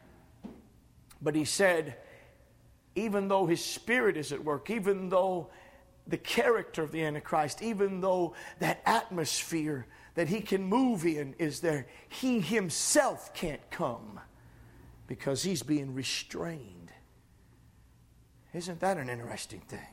But He said, even though His Spirit is at work, even though the character of the Antichrist, even though that atmosphere that he can move in is there, He Himself can't come because He's being restrained. Isn't that an interesting thing?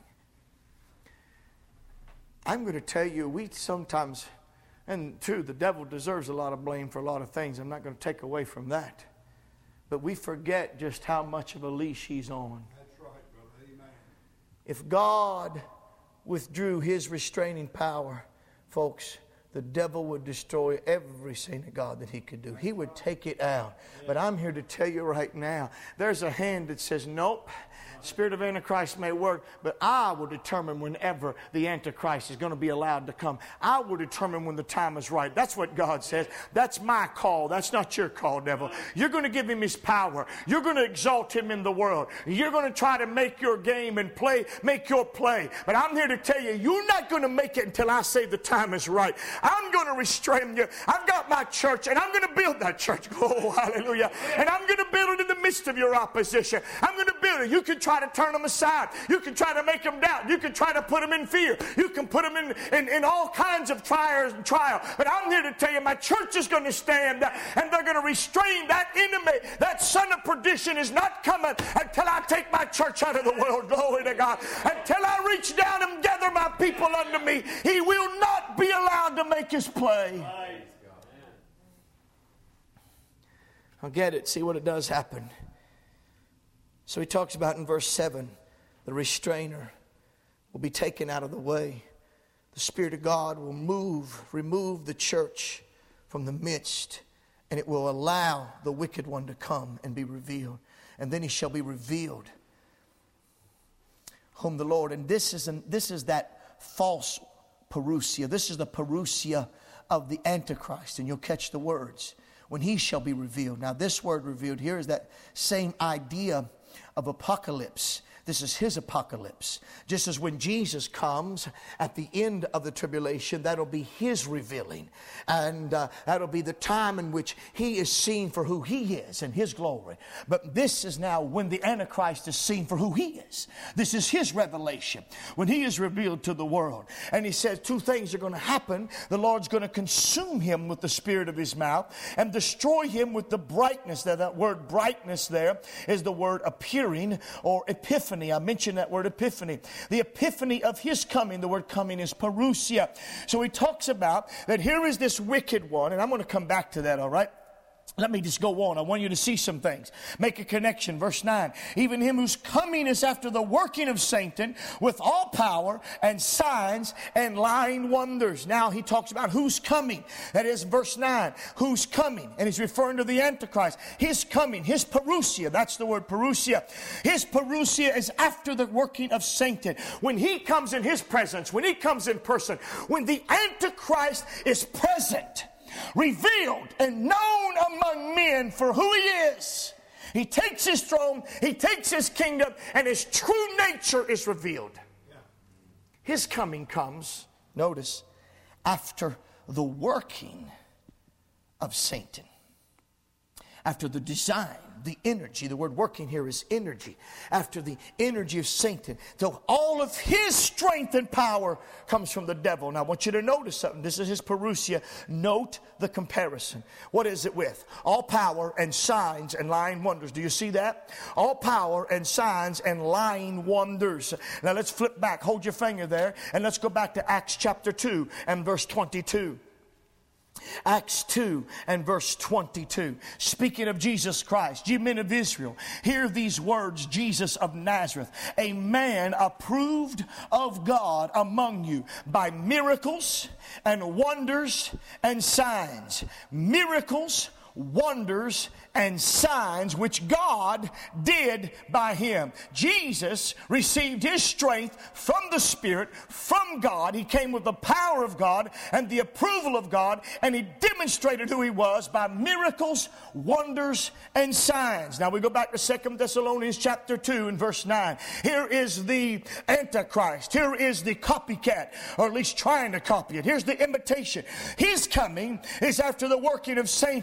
I'm going to tell you, we sometimes, and true, the devil deserves a lot of blame for a lot of things. I'm not going to take away from that. But we forget just how much of a leash he's on. That's right, brother. Amen. If God withdrew his restraining power, folks, the devil would destroy every synagogue that he could do. He would take it out. But I'm here to tell you right now, there's a hand that says, nope, spirit of Antichrist may work, but I will determine whenever the Antichrist is going to be allowed to come. I will determine when the time is right. That's what God says. That's my call. That's not your call, devil. You're going to give him his power. You're going to exalt him in the world. You're going to try to make your game and play, make your play. But I'm here to tell you, you're not going to make it until I say the time is right. I'm going to restrain you. I've got my church, and I'm going to build that church. Oh, hallelujah. And I'm going to build it in the midst of your opposition. I'm going to build it. You can try to turn them aside. You can try to make them doubt. You can try to put them in fear. You can put them in, in, in all kinds of trials and trial. But I'm here to tell you, my church is going to stand, and they're going to restrain that enemy. That son of perdition is not coming until I take my church out of the world. Glory to God. Until I reach down and gather my people unto me, he will not be allowed to make his play. I'll get it. See what it does happen. So he talks about in verse seven, the restrainer will be taken out of the way. The Spirit of God will move, remove the church from the midst, and it will allow the wicked one to come and be revealed. And then he shall be revealed, whom the Lord, and this is, an, this is that false parousia. This is the parousia of the Antichrist, and you'll catch the words. When he shall be revealed. Now this word revealed here is that same idea of apocalypse. This is his apocalypse. Just as when Jesus comes at the end of the tribulation, that'll be his revealing. And uh, that'll be the time in which he is seen for who he is and his glory. But this is now when the Antichrist is seen for who he is. This is his revelation. When he is revealed to the world. And he says two things are going to happen. The Lord's going to consume him with the spirit of his mouth and destroy him with the brightness. That, that word brightness there is the word appearing or epiphany. I mentioned that word epiphany. The epiphany of his coming, the word coming is parousia. So he talks about that here is this wicked one, and I'm going to come back to that, all right? Let me just go on. I want you to see some things. Make a connection. Verse nine. Even him whose coming is after the working of Satan with all power and signs and lying wonders. Now he talks about who's coming. That is verse nine. Who's coming? And he's referring to the Antichrist. His coming. His parousia. That's the word parousia. His parousia is after the working of Satan. When he comes in his presence. When he comes in person. When the Antichrist is present. Revealed and known among men for who he is. He takes his throne, he takes his kingdom, and his true nature is revealed. Yeah. His coming comes, notice, after the working of Satan. After the design, the energy, the word working here is energy. After the energy of Satan. So all of his strength and power comes from the devil. Now I want you to notice something. This is his parousia. Note the comparison. What is it with? All power and signs and lying wonders. Do you see that? All power and signs and lying wonders. Now let's flip back. Hold your finger there. And let's go back to Acts chapter two and verse twenty-two. Acts two and verse twenty-two. Speaking of Jesus Christ, ye men of Israel, hear these words, Jesus of Nazareth, a man approved of God among you by miracles and wonders and signs. Miracles, wonders, and signs which God did by him. Jesus received his strength from the Spirit, from God. He came with the power of God and the approval of God, and he demonstrated who he was by miracles, wonders, and signs. Now we go back to Second Thessalonians chapter two and verse nine. Here is the Antichrist. Here is the copycat, or at least trying to copy it. Here's the imitation. His coming is after the working of Satan. He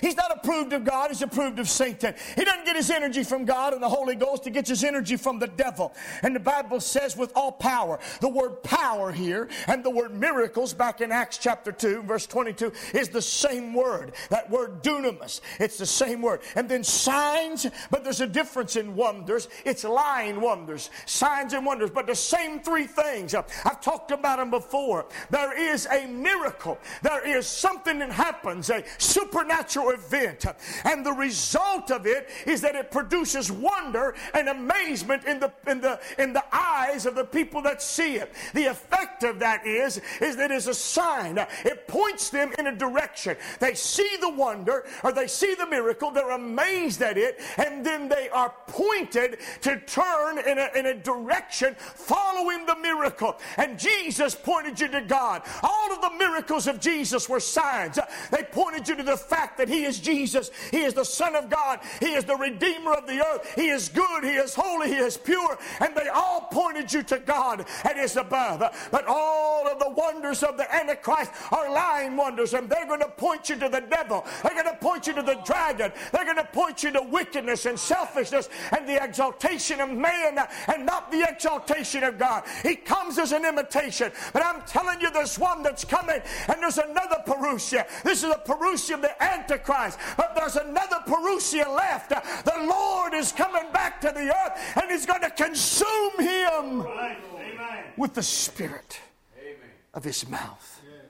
He's not approved of God, he's approved of Satan. He doesn't get his energy from God and the Holy Ghost, he gets his energy from the devil. And the Bible says with all power. The word power here and the word miracles back in Acts chapter two, verse twenty-two, is the same word. That word dunamis, it's the same word. And then signs, but there's a difference in wonders. It's lying wonders, signs and wonders, but the same three things. I've talked about them before. There is a miracle. There is something that happens, a supernatural event. And the result of it is that it produces wonder and amazement in the in the in the eyes of the people that see it. The effect of that is, is that it is a sign. It points them in a direction. They see the wonder or they see the miracle, they're amazed at it, and then they are pointed to turn in a, in a direction following the miracle. And Jesus pointed you to God. All of the miracles of Jesus were signs. They pointed you to the fact that He is Jesus. He is the Son of God. He is the Redeemer of the earth. He is good. He is holy. He is pure. And they all pointed you to God and His above. But all of the wonders of the Antichrist are lying wonders, and they're going to point you to the devil. They're going to point you to the dragon. They're going to point you to wickedness and selfishness and the exaltation of man and not the exaltation of God. He comes as an imitation. But I'm telling you, there's one that's coming, and there's another Parousia. This is a Parousia of the Antichrist, but there's another Parousia left. The Lord is coming back to the earth, and He's going to consume him Amen. With the Spirit Amen. Of His mouth. Yeah.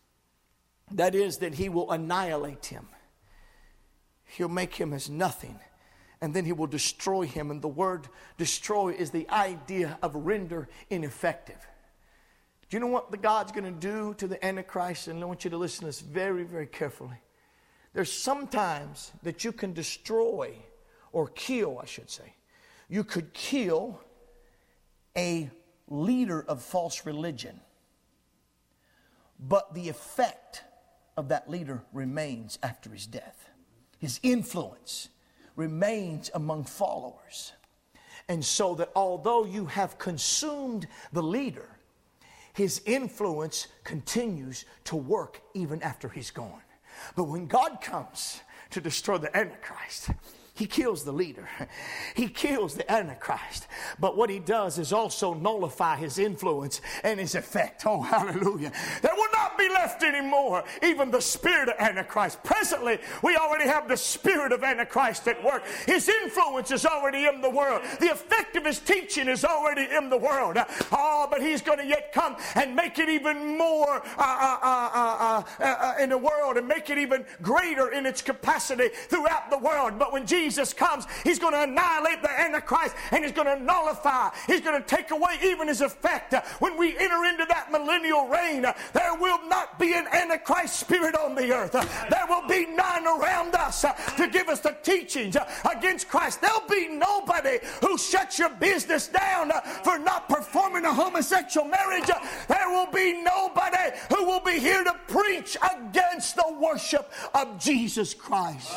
That is, that He will annihilate him. He'll make him as nothing, and then He will destroy him. And the word destroy is the idea of render ineffective. Do you know what the God's going to do to the Antichrist? And I want you to listen to this very, very carefully. There's sometimes that you can destroy or kill, I should say. You could kill a leader of false religion, but the effect of that leader remains after his death. His influence remains among followers. And so that although you have consumed the leader, his influence continues to work even after he's gone. But when God comes to destroy the Antichrist, He kills the leader. He kills the Antichrist. But what He does is also nullify his influence and his effect. Oh, hallelujah. There will not be left anymore even the spirit of Antichrist. Presently, we already have the spirit of Antichrist at work. His influence is already in the world. The effect of his teaching is already in the world. Oh, but he's going to yet come and make it even more uh, uh, uh, uh, uh, uh, in the world, and make it even greater in its capacity throughout the world. But when Jesus Jesus comes, He's going to annihilate the Antichrist, and He's going to nullify. He's going to take away even his effect. When we enter into that millennial reign, there will not be an Antichrist spirit on the earth. There will be none around us to give us the teachings against Christ. There'll be nobody who shuts your business down for not performing a homosexual marriage. There will be nobody who will be here to preach against the worship of Jesus Christ.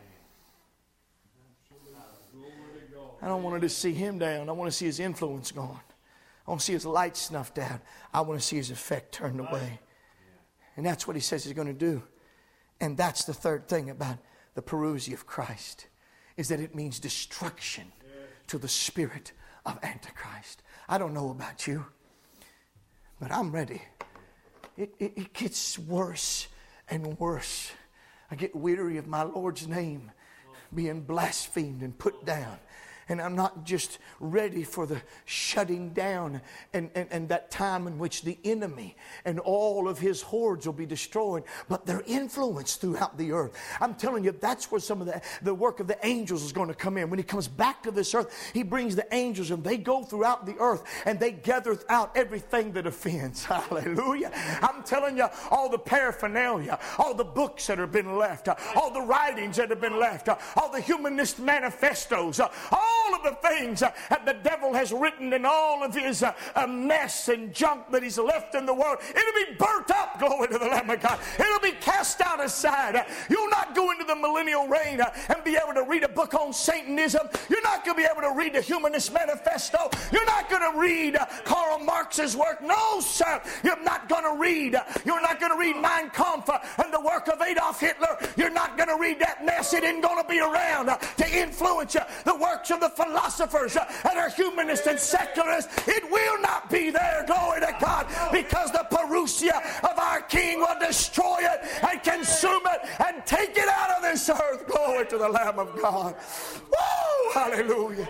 I don't want to just see him down. I want to see his influence gone. I want to see his light snuffed out. I want to see his effect turned away. And that's what he says he's going to do. And that's the third thing about the Parousia of Christ, is that it means destruction to the spirit of Antichrist. I don't know about you, but I'm ready. It, it, it gets worse and worse. I get weary of my Lord's name being blasphemed and put down. And I'm not just ready for the shutting down and, and, and that time in which the enemy and all of his hordes will be destroyed, but their influence throughout the earth. I'm telling you, that's where some of the, the work of the angels is going to come in. When He comes back to this earth, He brings the angels, and they go throughout the earth and they gather out everything that offends. Hallelujah. I'm telling you, all the paraphernalia, all the books that have been left, all the writings that have been left, all the humanist manifestos, all All of the things uh, that the devil has written, and all of his uh, uh, mess and junk that he's left in the world, it'll be burnt up, glory to the Lamb of God. It'll be cast out aside. Uh, you'll not go into the millennial reign uh, and be able to read a book on Satanism. You're not going to be able to read the Humanist Manifesto. You're not going to read uh, Karl Marx Marx's work. No, sir, you're not going to read. You're not going to read Mein Kampf and the work of Adolf Hitler. You're not going to read that mess. It isn't going to be around to influence the works of the philosophers that are humanists and secularists. It will not be there, glory to God, because the parousia of our King will destroy it and consume it and take it out of this earth. Glory to the Lamb of God. Woo! Hallelujah.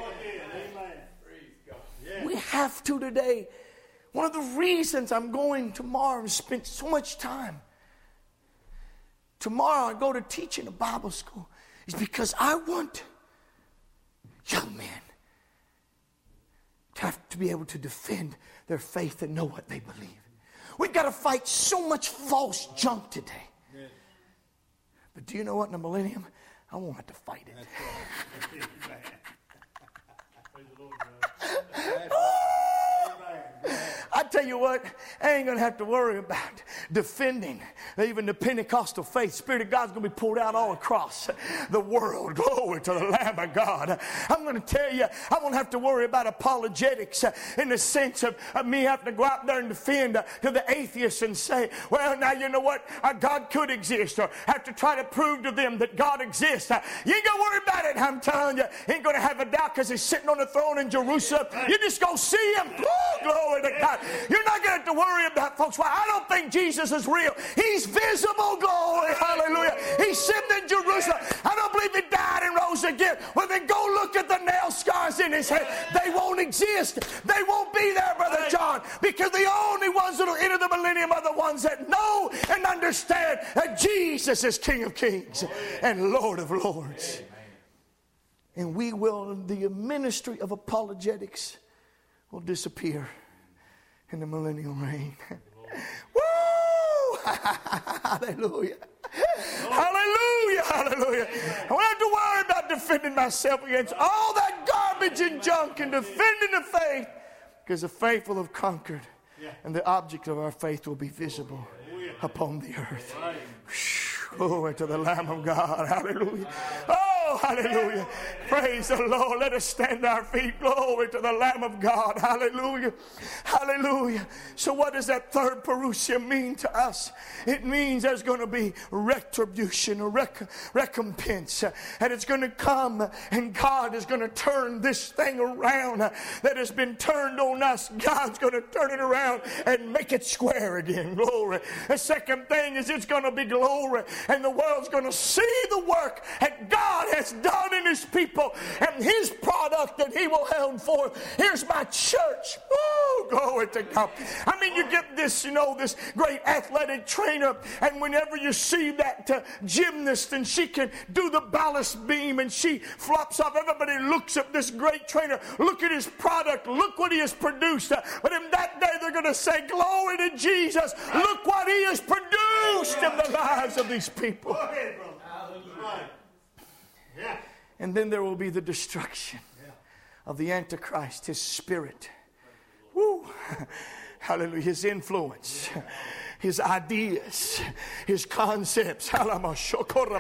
We have to today. One of the reasons I'm going tomorrow and spend so much time tomorrow I go to teach in a Bible school is because I want young men to have to be able to defend their faith and know what they believe. We've got to fight so much false junk today. But do you know what? In the millennium, I won't have to fight it. I tell you what, I ain't going to have to worry about defending even the Pentecostal faith. Spirit of God's going to be poured out all across the world. Glory to the Lamb of God. I'm going to tell you, I won't have to worry about apologetics in the sense of, of me having to go out there and defend to the atheists and say, well, now you know what, uh, God could exist, or have to try to prove to them that God exists. Uh, you ain't going to worry about it, I'm telling you. You ain't going to have a doubt because he's sitting on the throne in Jerusalem. You just go see him. Oh, glory to God. You're not going to have to worry about, folks. Why? I don't think Jesus is real. He's visible, glory, hallelujah. He's sitting in Jerusalem. I don't believe he died and rose again. Well, then go look at the nail scars in his head. They won't exist. They won't be there, Brother John, because the only ones that will enter the millennium are the ones that know and understand that Jesus is King of Kings and Lord of Lords. And we will, the ministry of apologetics will disappear in the millennial reign. Woo! Hallelujah. Hallelujah. Hallelujah. I won't have to worry about defending myself against all that garbage and junk and defending the faith, because the faith will have conquered and the object of our faith will be visible upon the earth. Glory to the Lamb of God. Hallelujah. Oh, hallelujah. Praise the Lord. Let us stand to our feet. Glory to the Lamb of God. Hallelujah. Hallelujah. So what does that third parousia mean to us? It means there's going to be retribution, or rec- recompense. And it's going to come, and God is going to turn this thing around that has been turned on us. God's going to turn it around and make it square again. Glory. The second thing is it's going to be glory, and the world's going to see the work that God has done in his people and his product that he will hold forth. Here's my church. Oh, glory to God. I mean, you get this, you know, this great athletic trainer, and whenever you see that uh, gymnast and she can do the ballast beam and she flops off, everybody looks at this great trainer. Look at his product. Look what he has produced. Uh, but in that day, they're going to say, glory to Jesus. Look what he has produced in the lives of these people. And then there will be the destruction of the Antichrist, his spirit. Woo. Hallelujah. His influence, his ideas, his concepts. Hallelujah.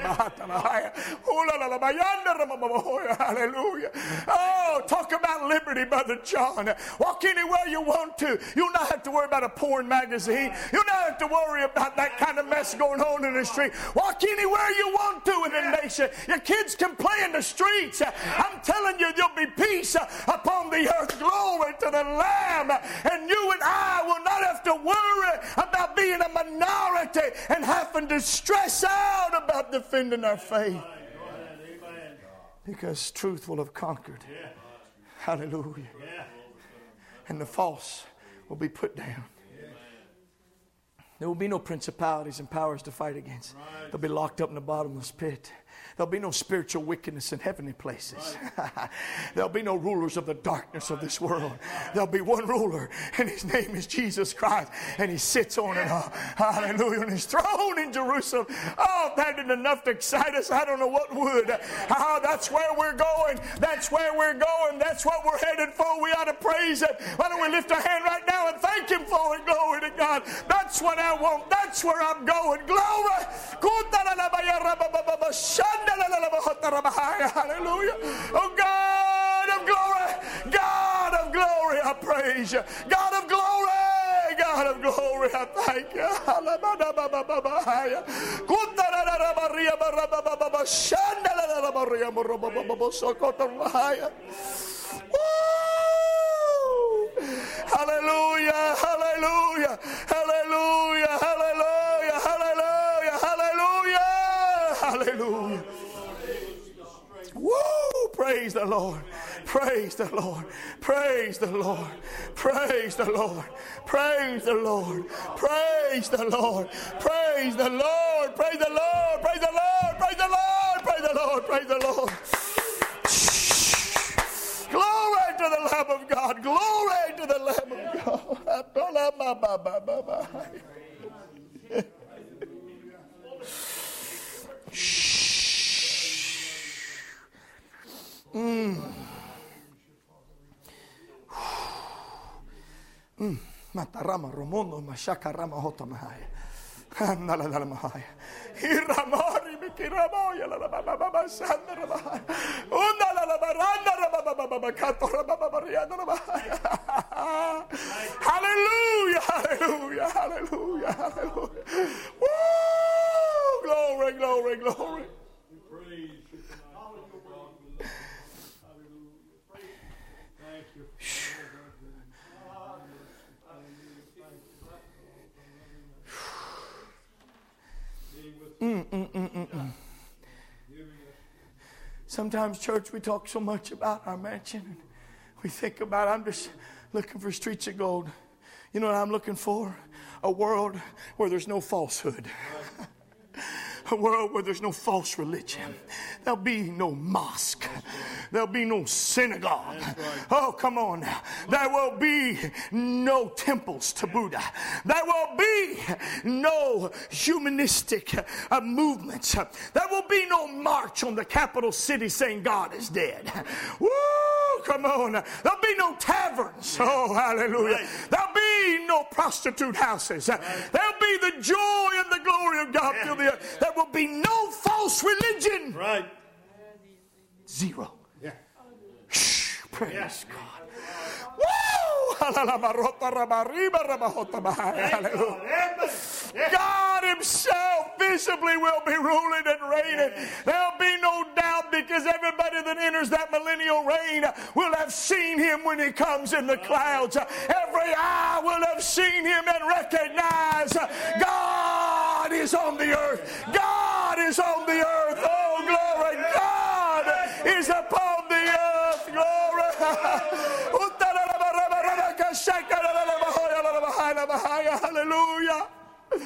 Oh, talk about liberty, Brother John. Walk anywhere you want to. You'll not have to worry about a porn magazine. You'll not have to worry about that kind of mess going on in the street. Walk anywhere you want to in the nation. Your kids can play in the streets. I'm telling you, there'll be peace upon the earth. Glory to the Lamb. And you and I will not have to worry about being a minority and having to stress out about defending our faith, because truth will have conquered. Hallelujah. And the false will be put down. There will be no principalities and powers to fight against. They'll be locked up in the bottomless pit. There'll be no spiritual wickedness in heavenly places. Right. There'll be no rulers of the darkness of this world. There'll be one ruler, and his name is Jesus Christ, and he sits on it all. Hallelujah. On his throne in Jerusalem. Oh, if that isn't enough to excite us, I don't know what would. Oh, that's where we're going. That's where we're going. That's what we're headed for. We ought to praise him. Why don't we lift our hand right now and thank him for it? Glory to God. That's what I want. That's where I'm going. Glory. Hallelujah. Oh, God of glory. God of glory, I praise you. God of glory, God of glory, I thank you. Hallelujah, hallelujah, hallelujah, hallelujah, hallelujah, hallelujah, hallelujah. Woo! Praise the Lord. Praise the Lord. Praise the Lord. Praise the Lord. Praise the Lord. Praise the Lord. Praise the Lord. Praise the Lord. Praise the Lord. Praise the Lord. Praise the Lord. Praise the Lord. Glory to the Lamb of God. Glory to the Lamb of God. Mm. Mm. Matarama romono mashaka rama hota mahaya. Nala nala mahaya. Hiramari mikiramoya la baba baba sandra mahaya. Una la la baranda la baba baba katora baba mariana mahaya. Hallelujah, hallelujah, hallelujah, hallelujah. Woo! Glory, glory, glory. Praise you. Mm, mm, mm, mm, mm. Sometimes, church, we talk so much about our mansion. And we think about, I'm just looking for streets of gold. You know what I'm looking for? A world where there's no falsehood. A world where there's no false religion. There'll be no mosque. There'll be no synagogue. Oh, come on now. There will be no temples to Buddha. There will be no humanistic uh, movements. There will be no march on the capital city saying God is dead. Woo! Come on. There'll be no taverns. Oh, hallelujah. There'll be no prostitute houses. There'll be the joy and the glory of God fill the earth. There will be no false religion. Right. Zero. Yeah. Shh, praise Yeah. God. Woo! Hallelujah. God himself visibly will be ruling and reigning. There'll be no doubt, because everybody that enters that millennial reign will have seen him when he comes in the clouds. Every eye will have seen him and recognize God is on the earth. God is on the earth. Oh, glory. God is upon the earth. Glory. Hallelujah.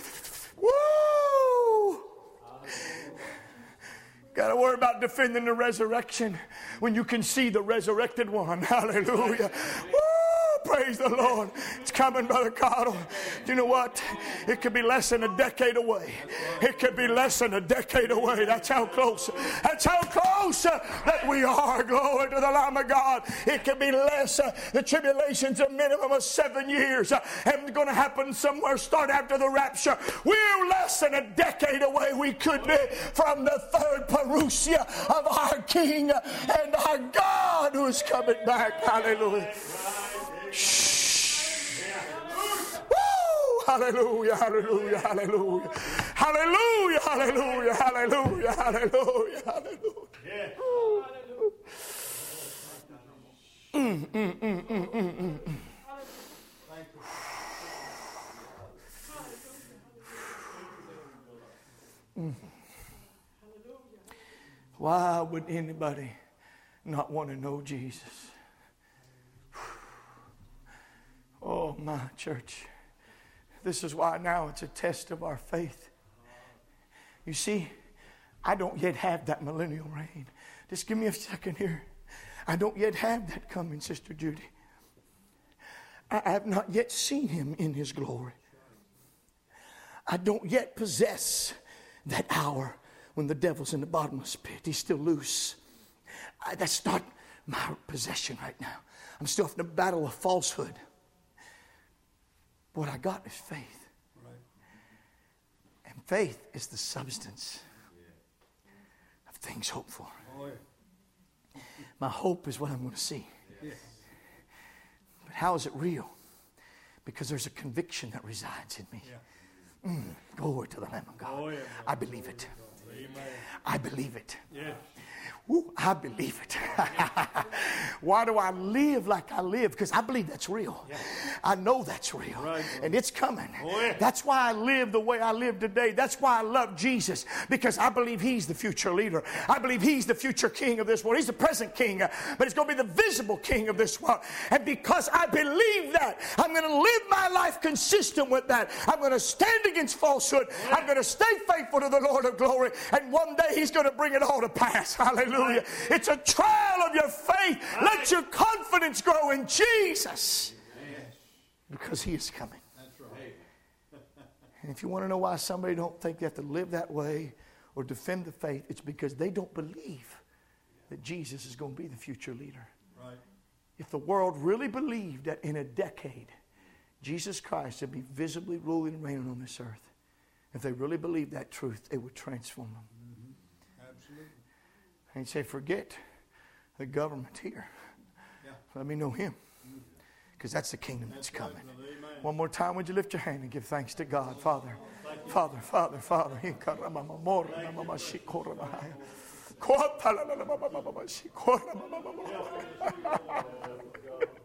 Woo! Got to worry about defending the resurrection when you can see the resurrected one. Hallelujah. Woo! Praise the Lord. It's coming, Brother Cottle. You know what? It could be less than a decade away. It could be less than a decade away. That's how close. That's how close uh, that we are. Glory to the Lamb of God. It could be less. Uh, the tribulation's a minimum of seven years. Uh, and it's going to happen somewhere. Start after the rapture. We're less than a decade away. We could be from the third parousia of our King and our God who is coming back. Hallelujah. Shh. Woo! Hallelujah, hallelujah, hallelujah. Hallelujah, hallelujah, hallelujah, hallelujah, hallelujah. Mm, mm, mm, mm, mm, mm, mm. Mm. Why would anybody not want to know Jesus? Oh, my church. This is why now it's a test of our faith. You see, I don't yet have that millennial reign. Just give me a second here. I don't yet have that coming, Sister Judy. I have not yet seen him in his glory. I don't yet possess that hour when the devil's in the bottomless pit. He's still loose. I, that's not my possession right now. I'm still in the battle of falsehood. What I got is faith. Right. And faith is the substance yeah. of things hoped for. Oh, yeah. My hope is what I'm going to see. Yeah. But how is it real? Because there's a conviction that resides in me. Yeah. Mm, glory to the Lamb of God. Oh, yeah. I believe it. Amen. I believe it. Yeah. Ooh, I believe it. Why do I live like I live? Because I believe that's real. Yeah. I know that's real. Right. And it's coming. Oh, yeah. That's why I live the way I live today. That's why I love Jesus. Because I believe He's the future leader. I believe He's the future king of this world. He's the present king. But He's going to be the visible king of this world. And because I believe that, I'm going to live my life consistent with that. I'm going to stand against falsehood. Yeah. I'm going to stay faithful to the Lord of glory. And one day He's going to bring it all to pass. Hallelujah. Right. It's a trial of your faith. Right. Let your confidence grow in Jesus. Amen. Because He is coming. That's right. And if you want to know why somebody don't think they have to live that way or defend the faith, it's because they don't believe that Jesus is going to be the future leader. Right. If the world really believed that in a decade Jesus Christ would be visibly ruling and reigning on this earth, if they really believed that truth, it would transform them. Mm-hmm. Absolutely. And say, forget the government here. Yeah. Let me know Him. Because that's the kingdom that's coming. Right. One more time, would you lift your hand and give thanks to God? Father, Father, Father, Father. Father.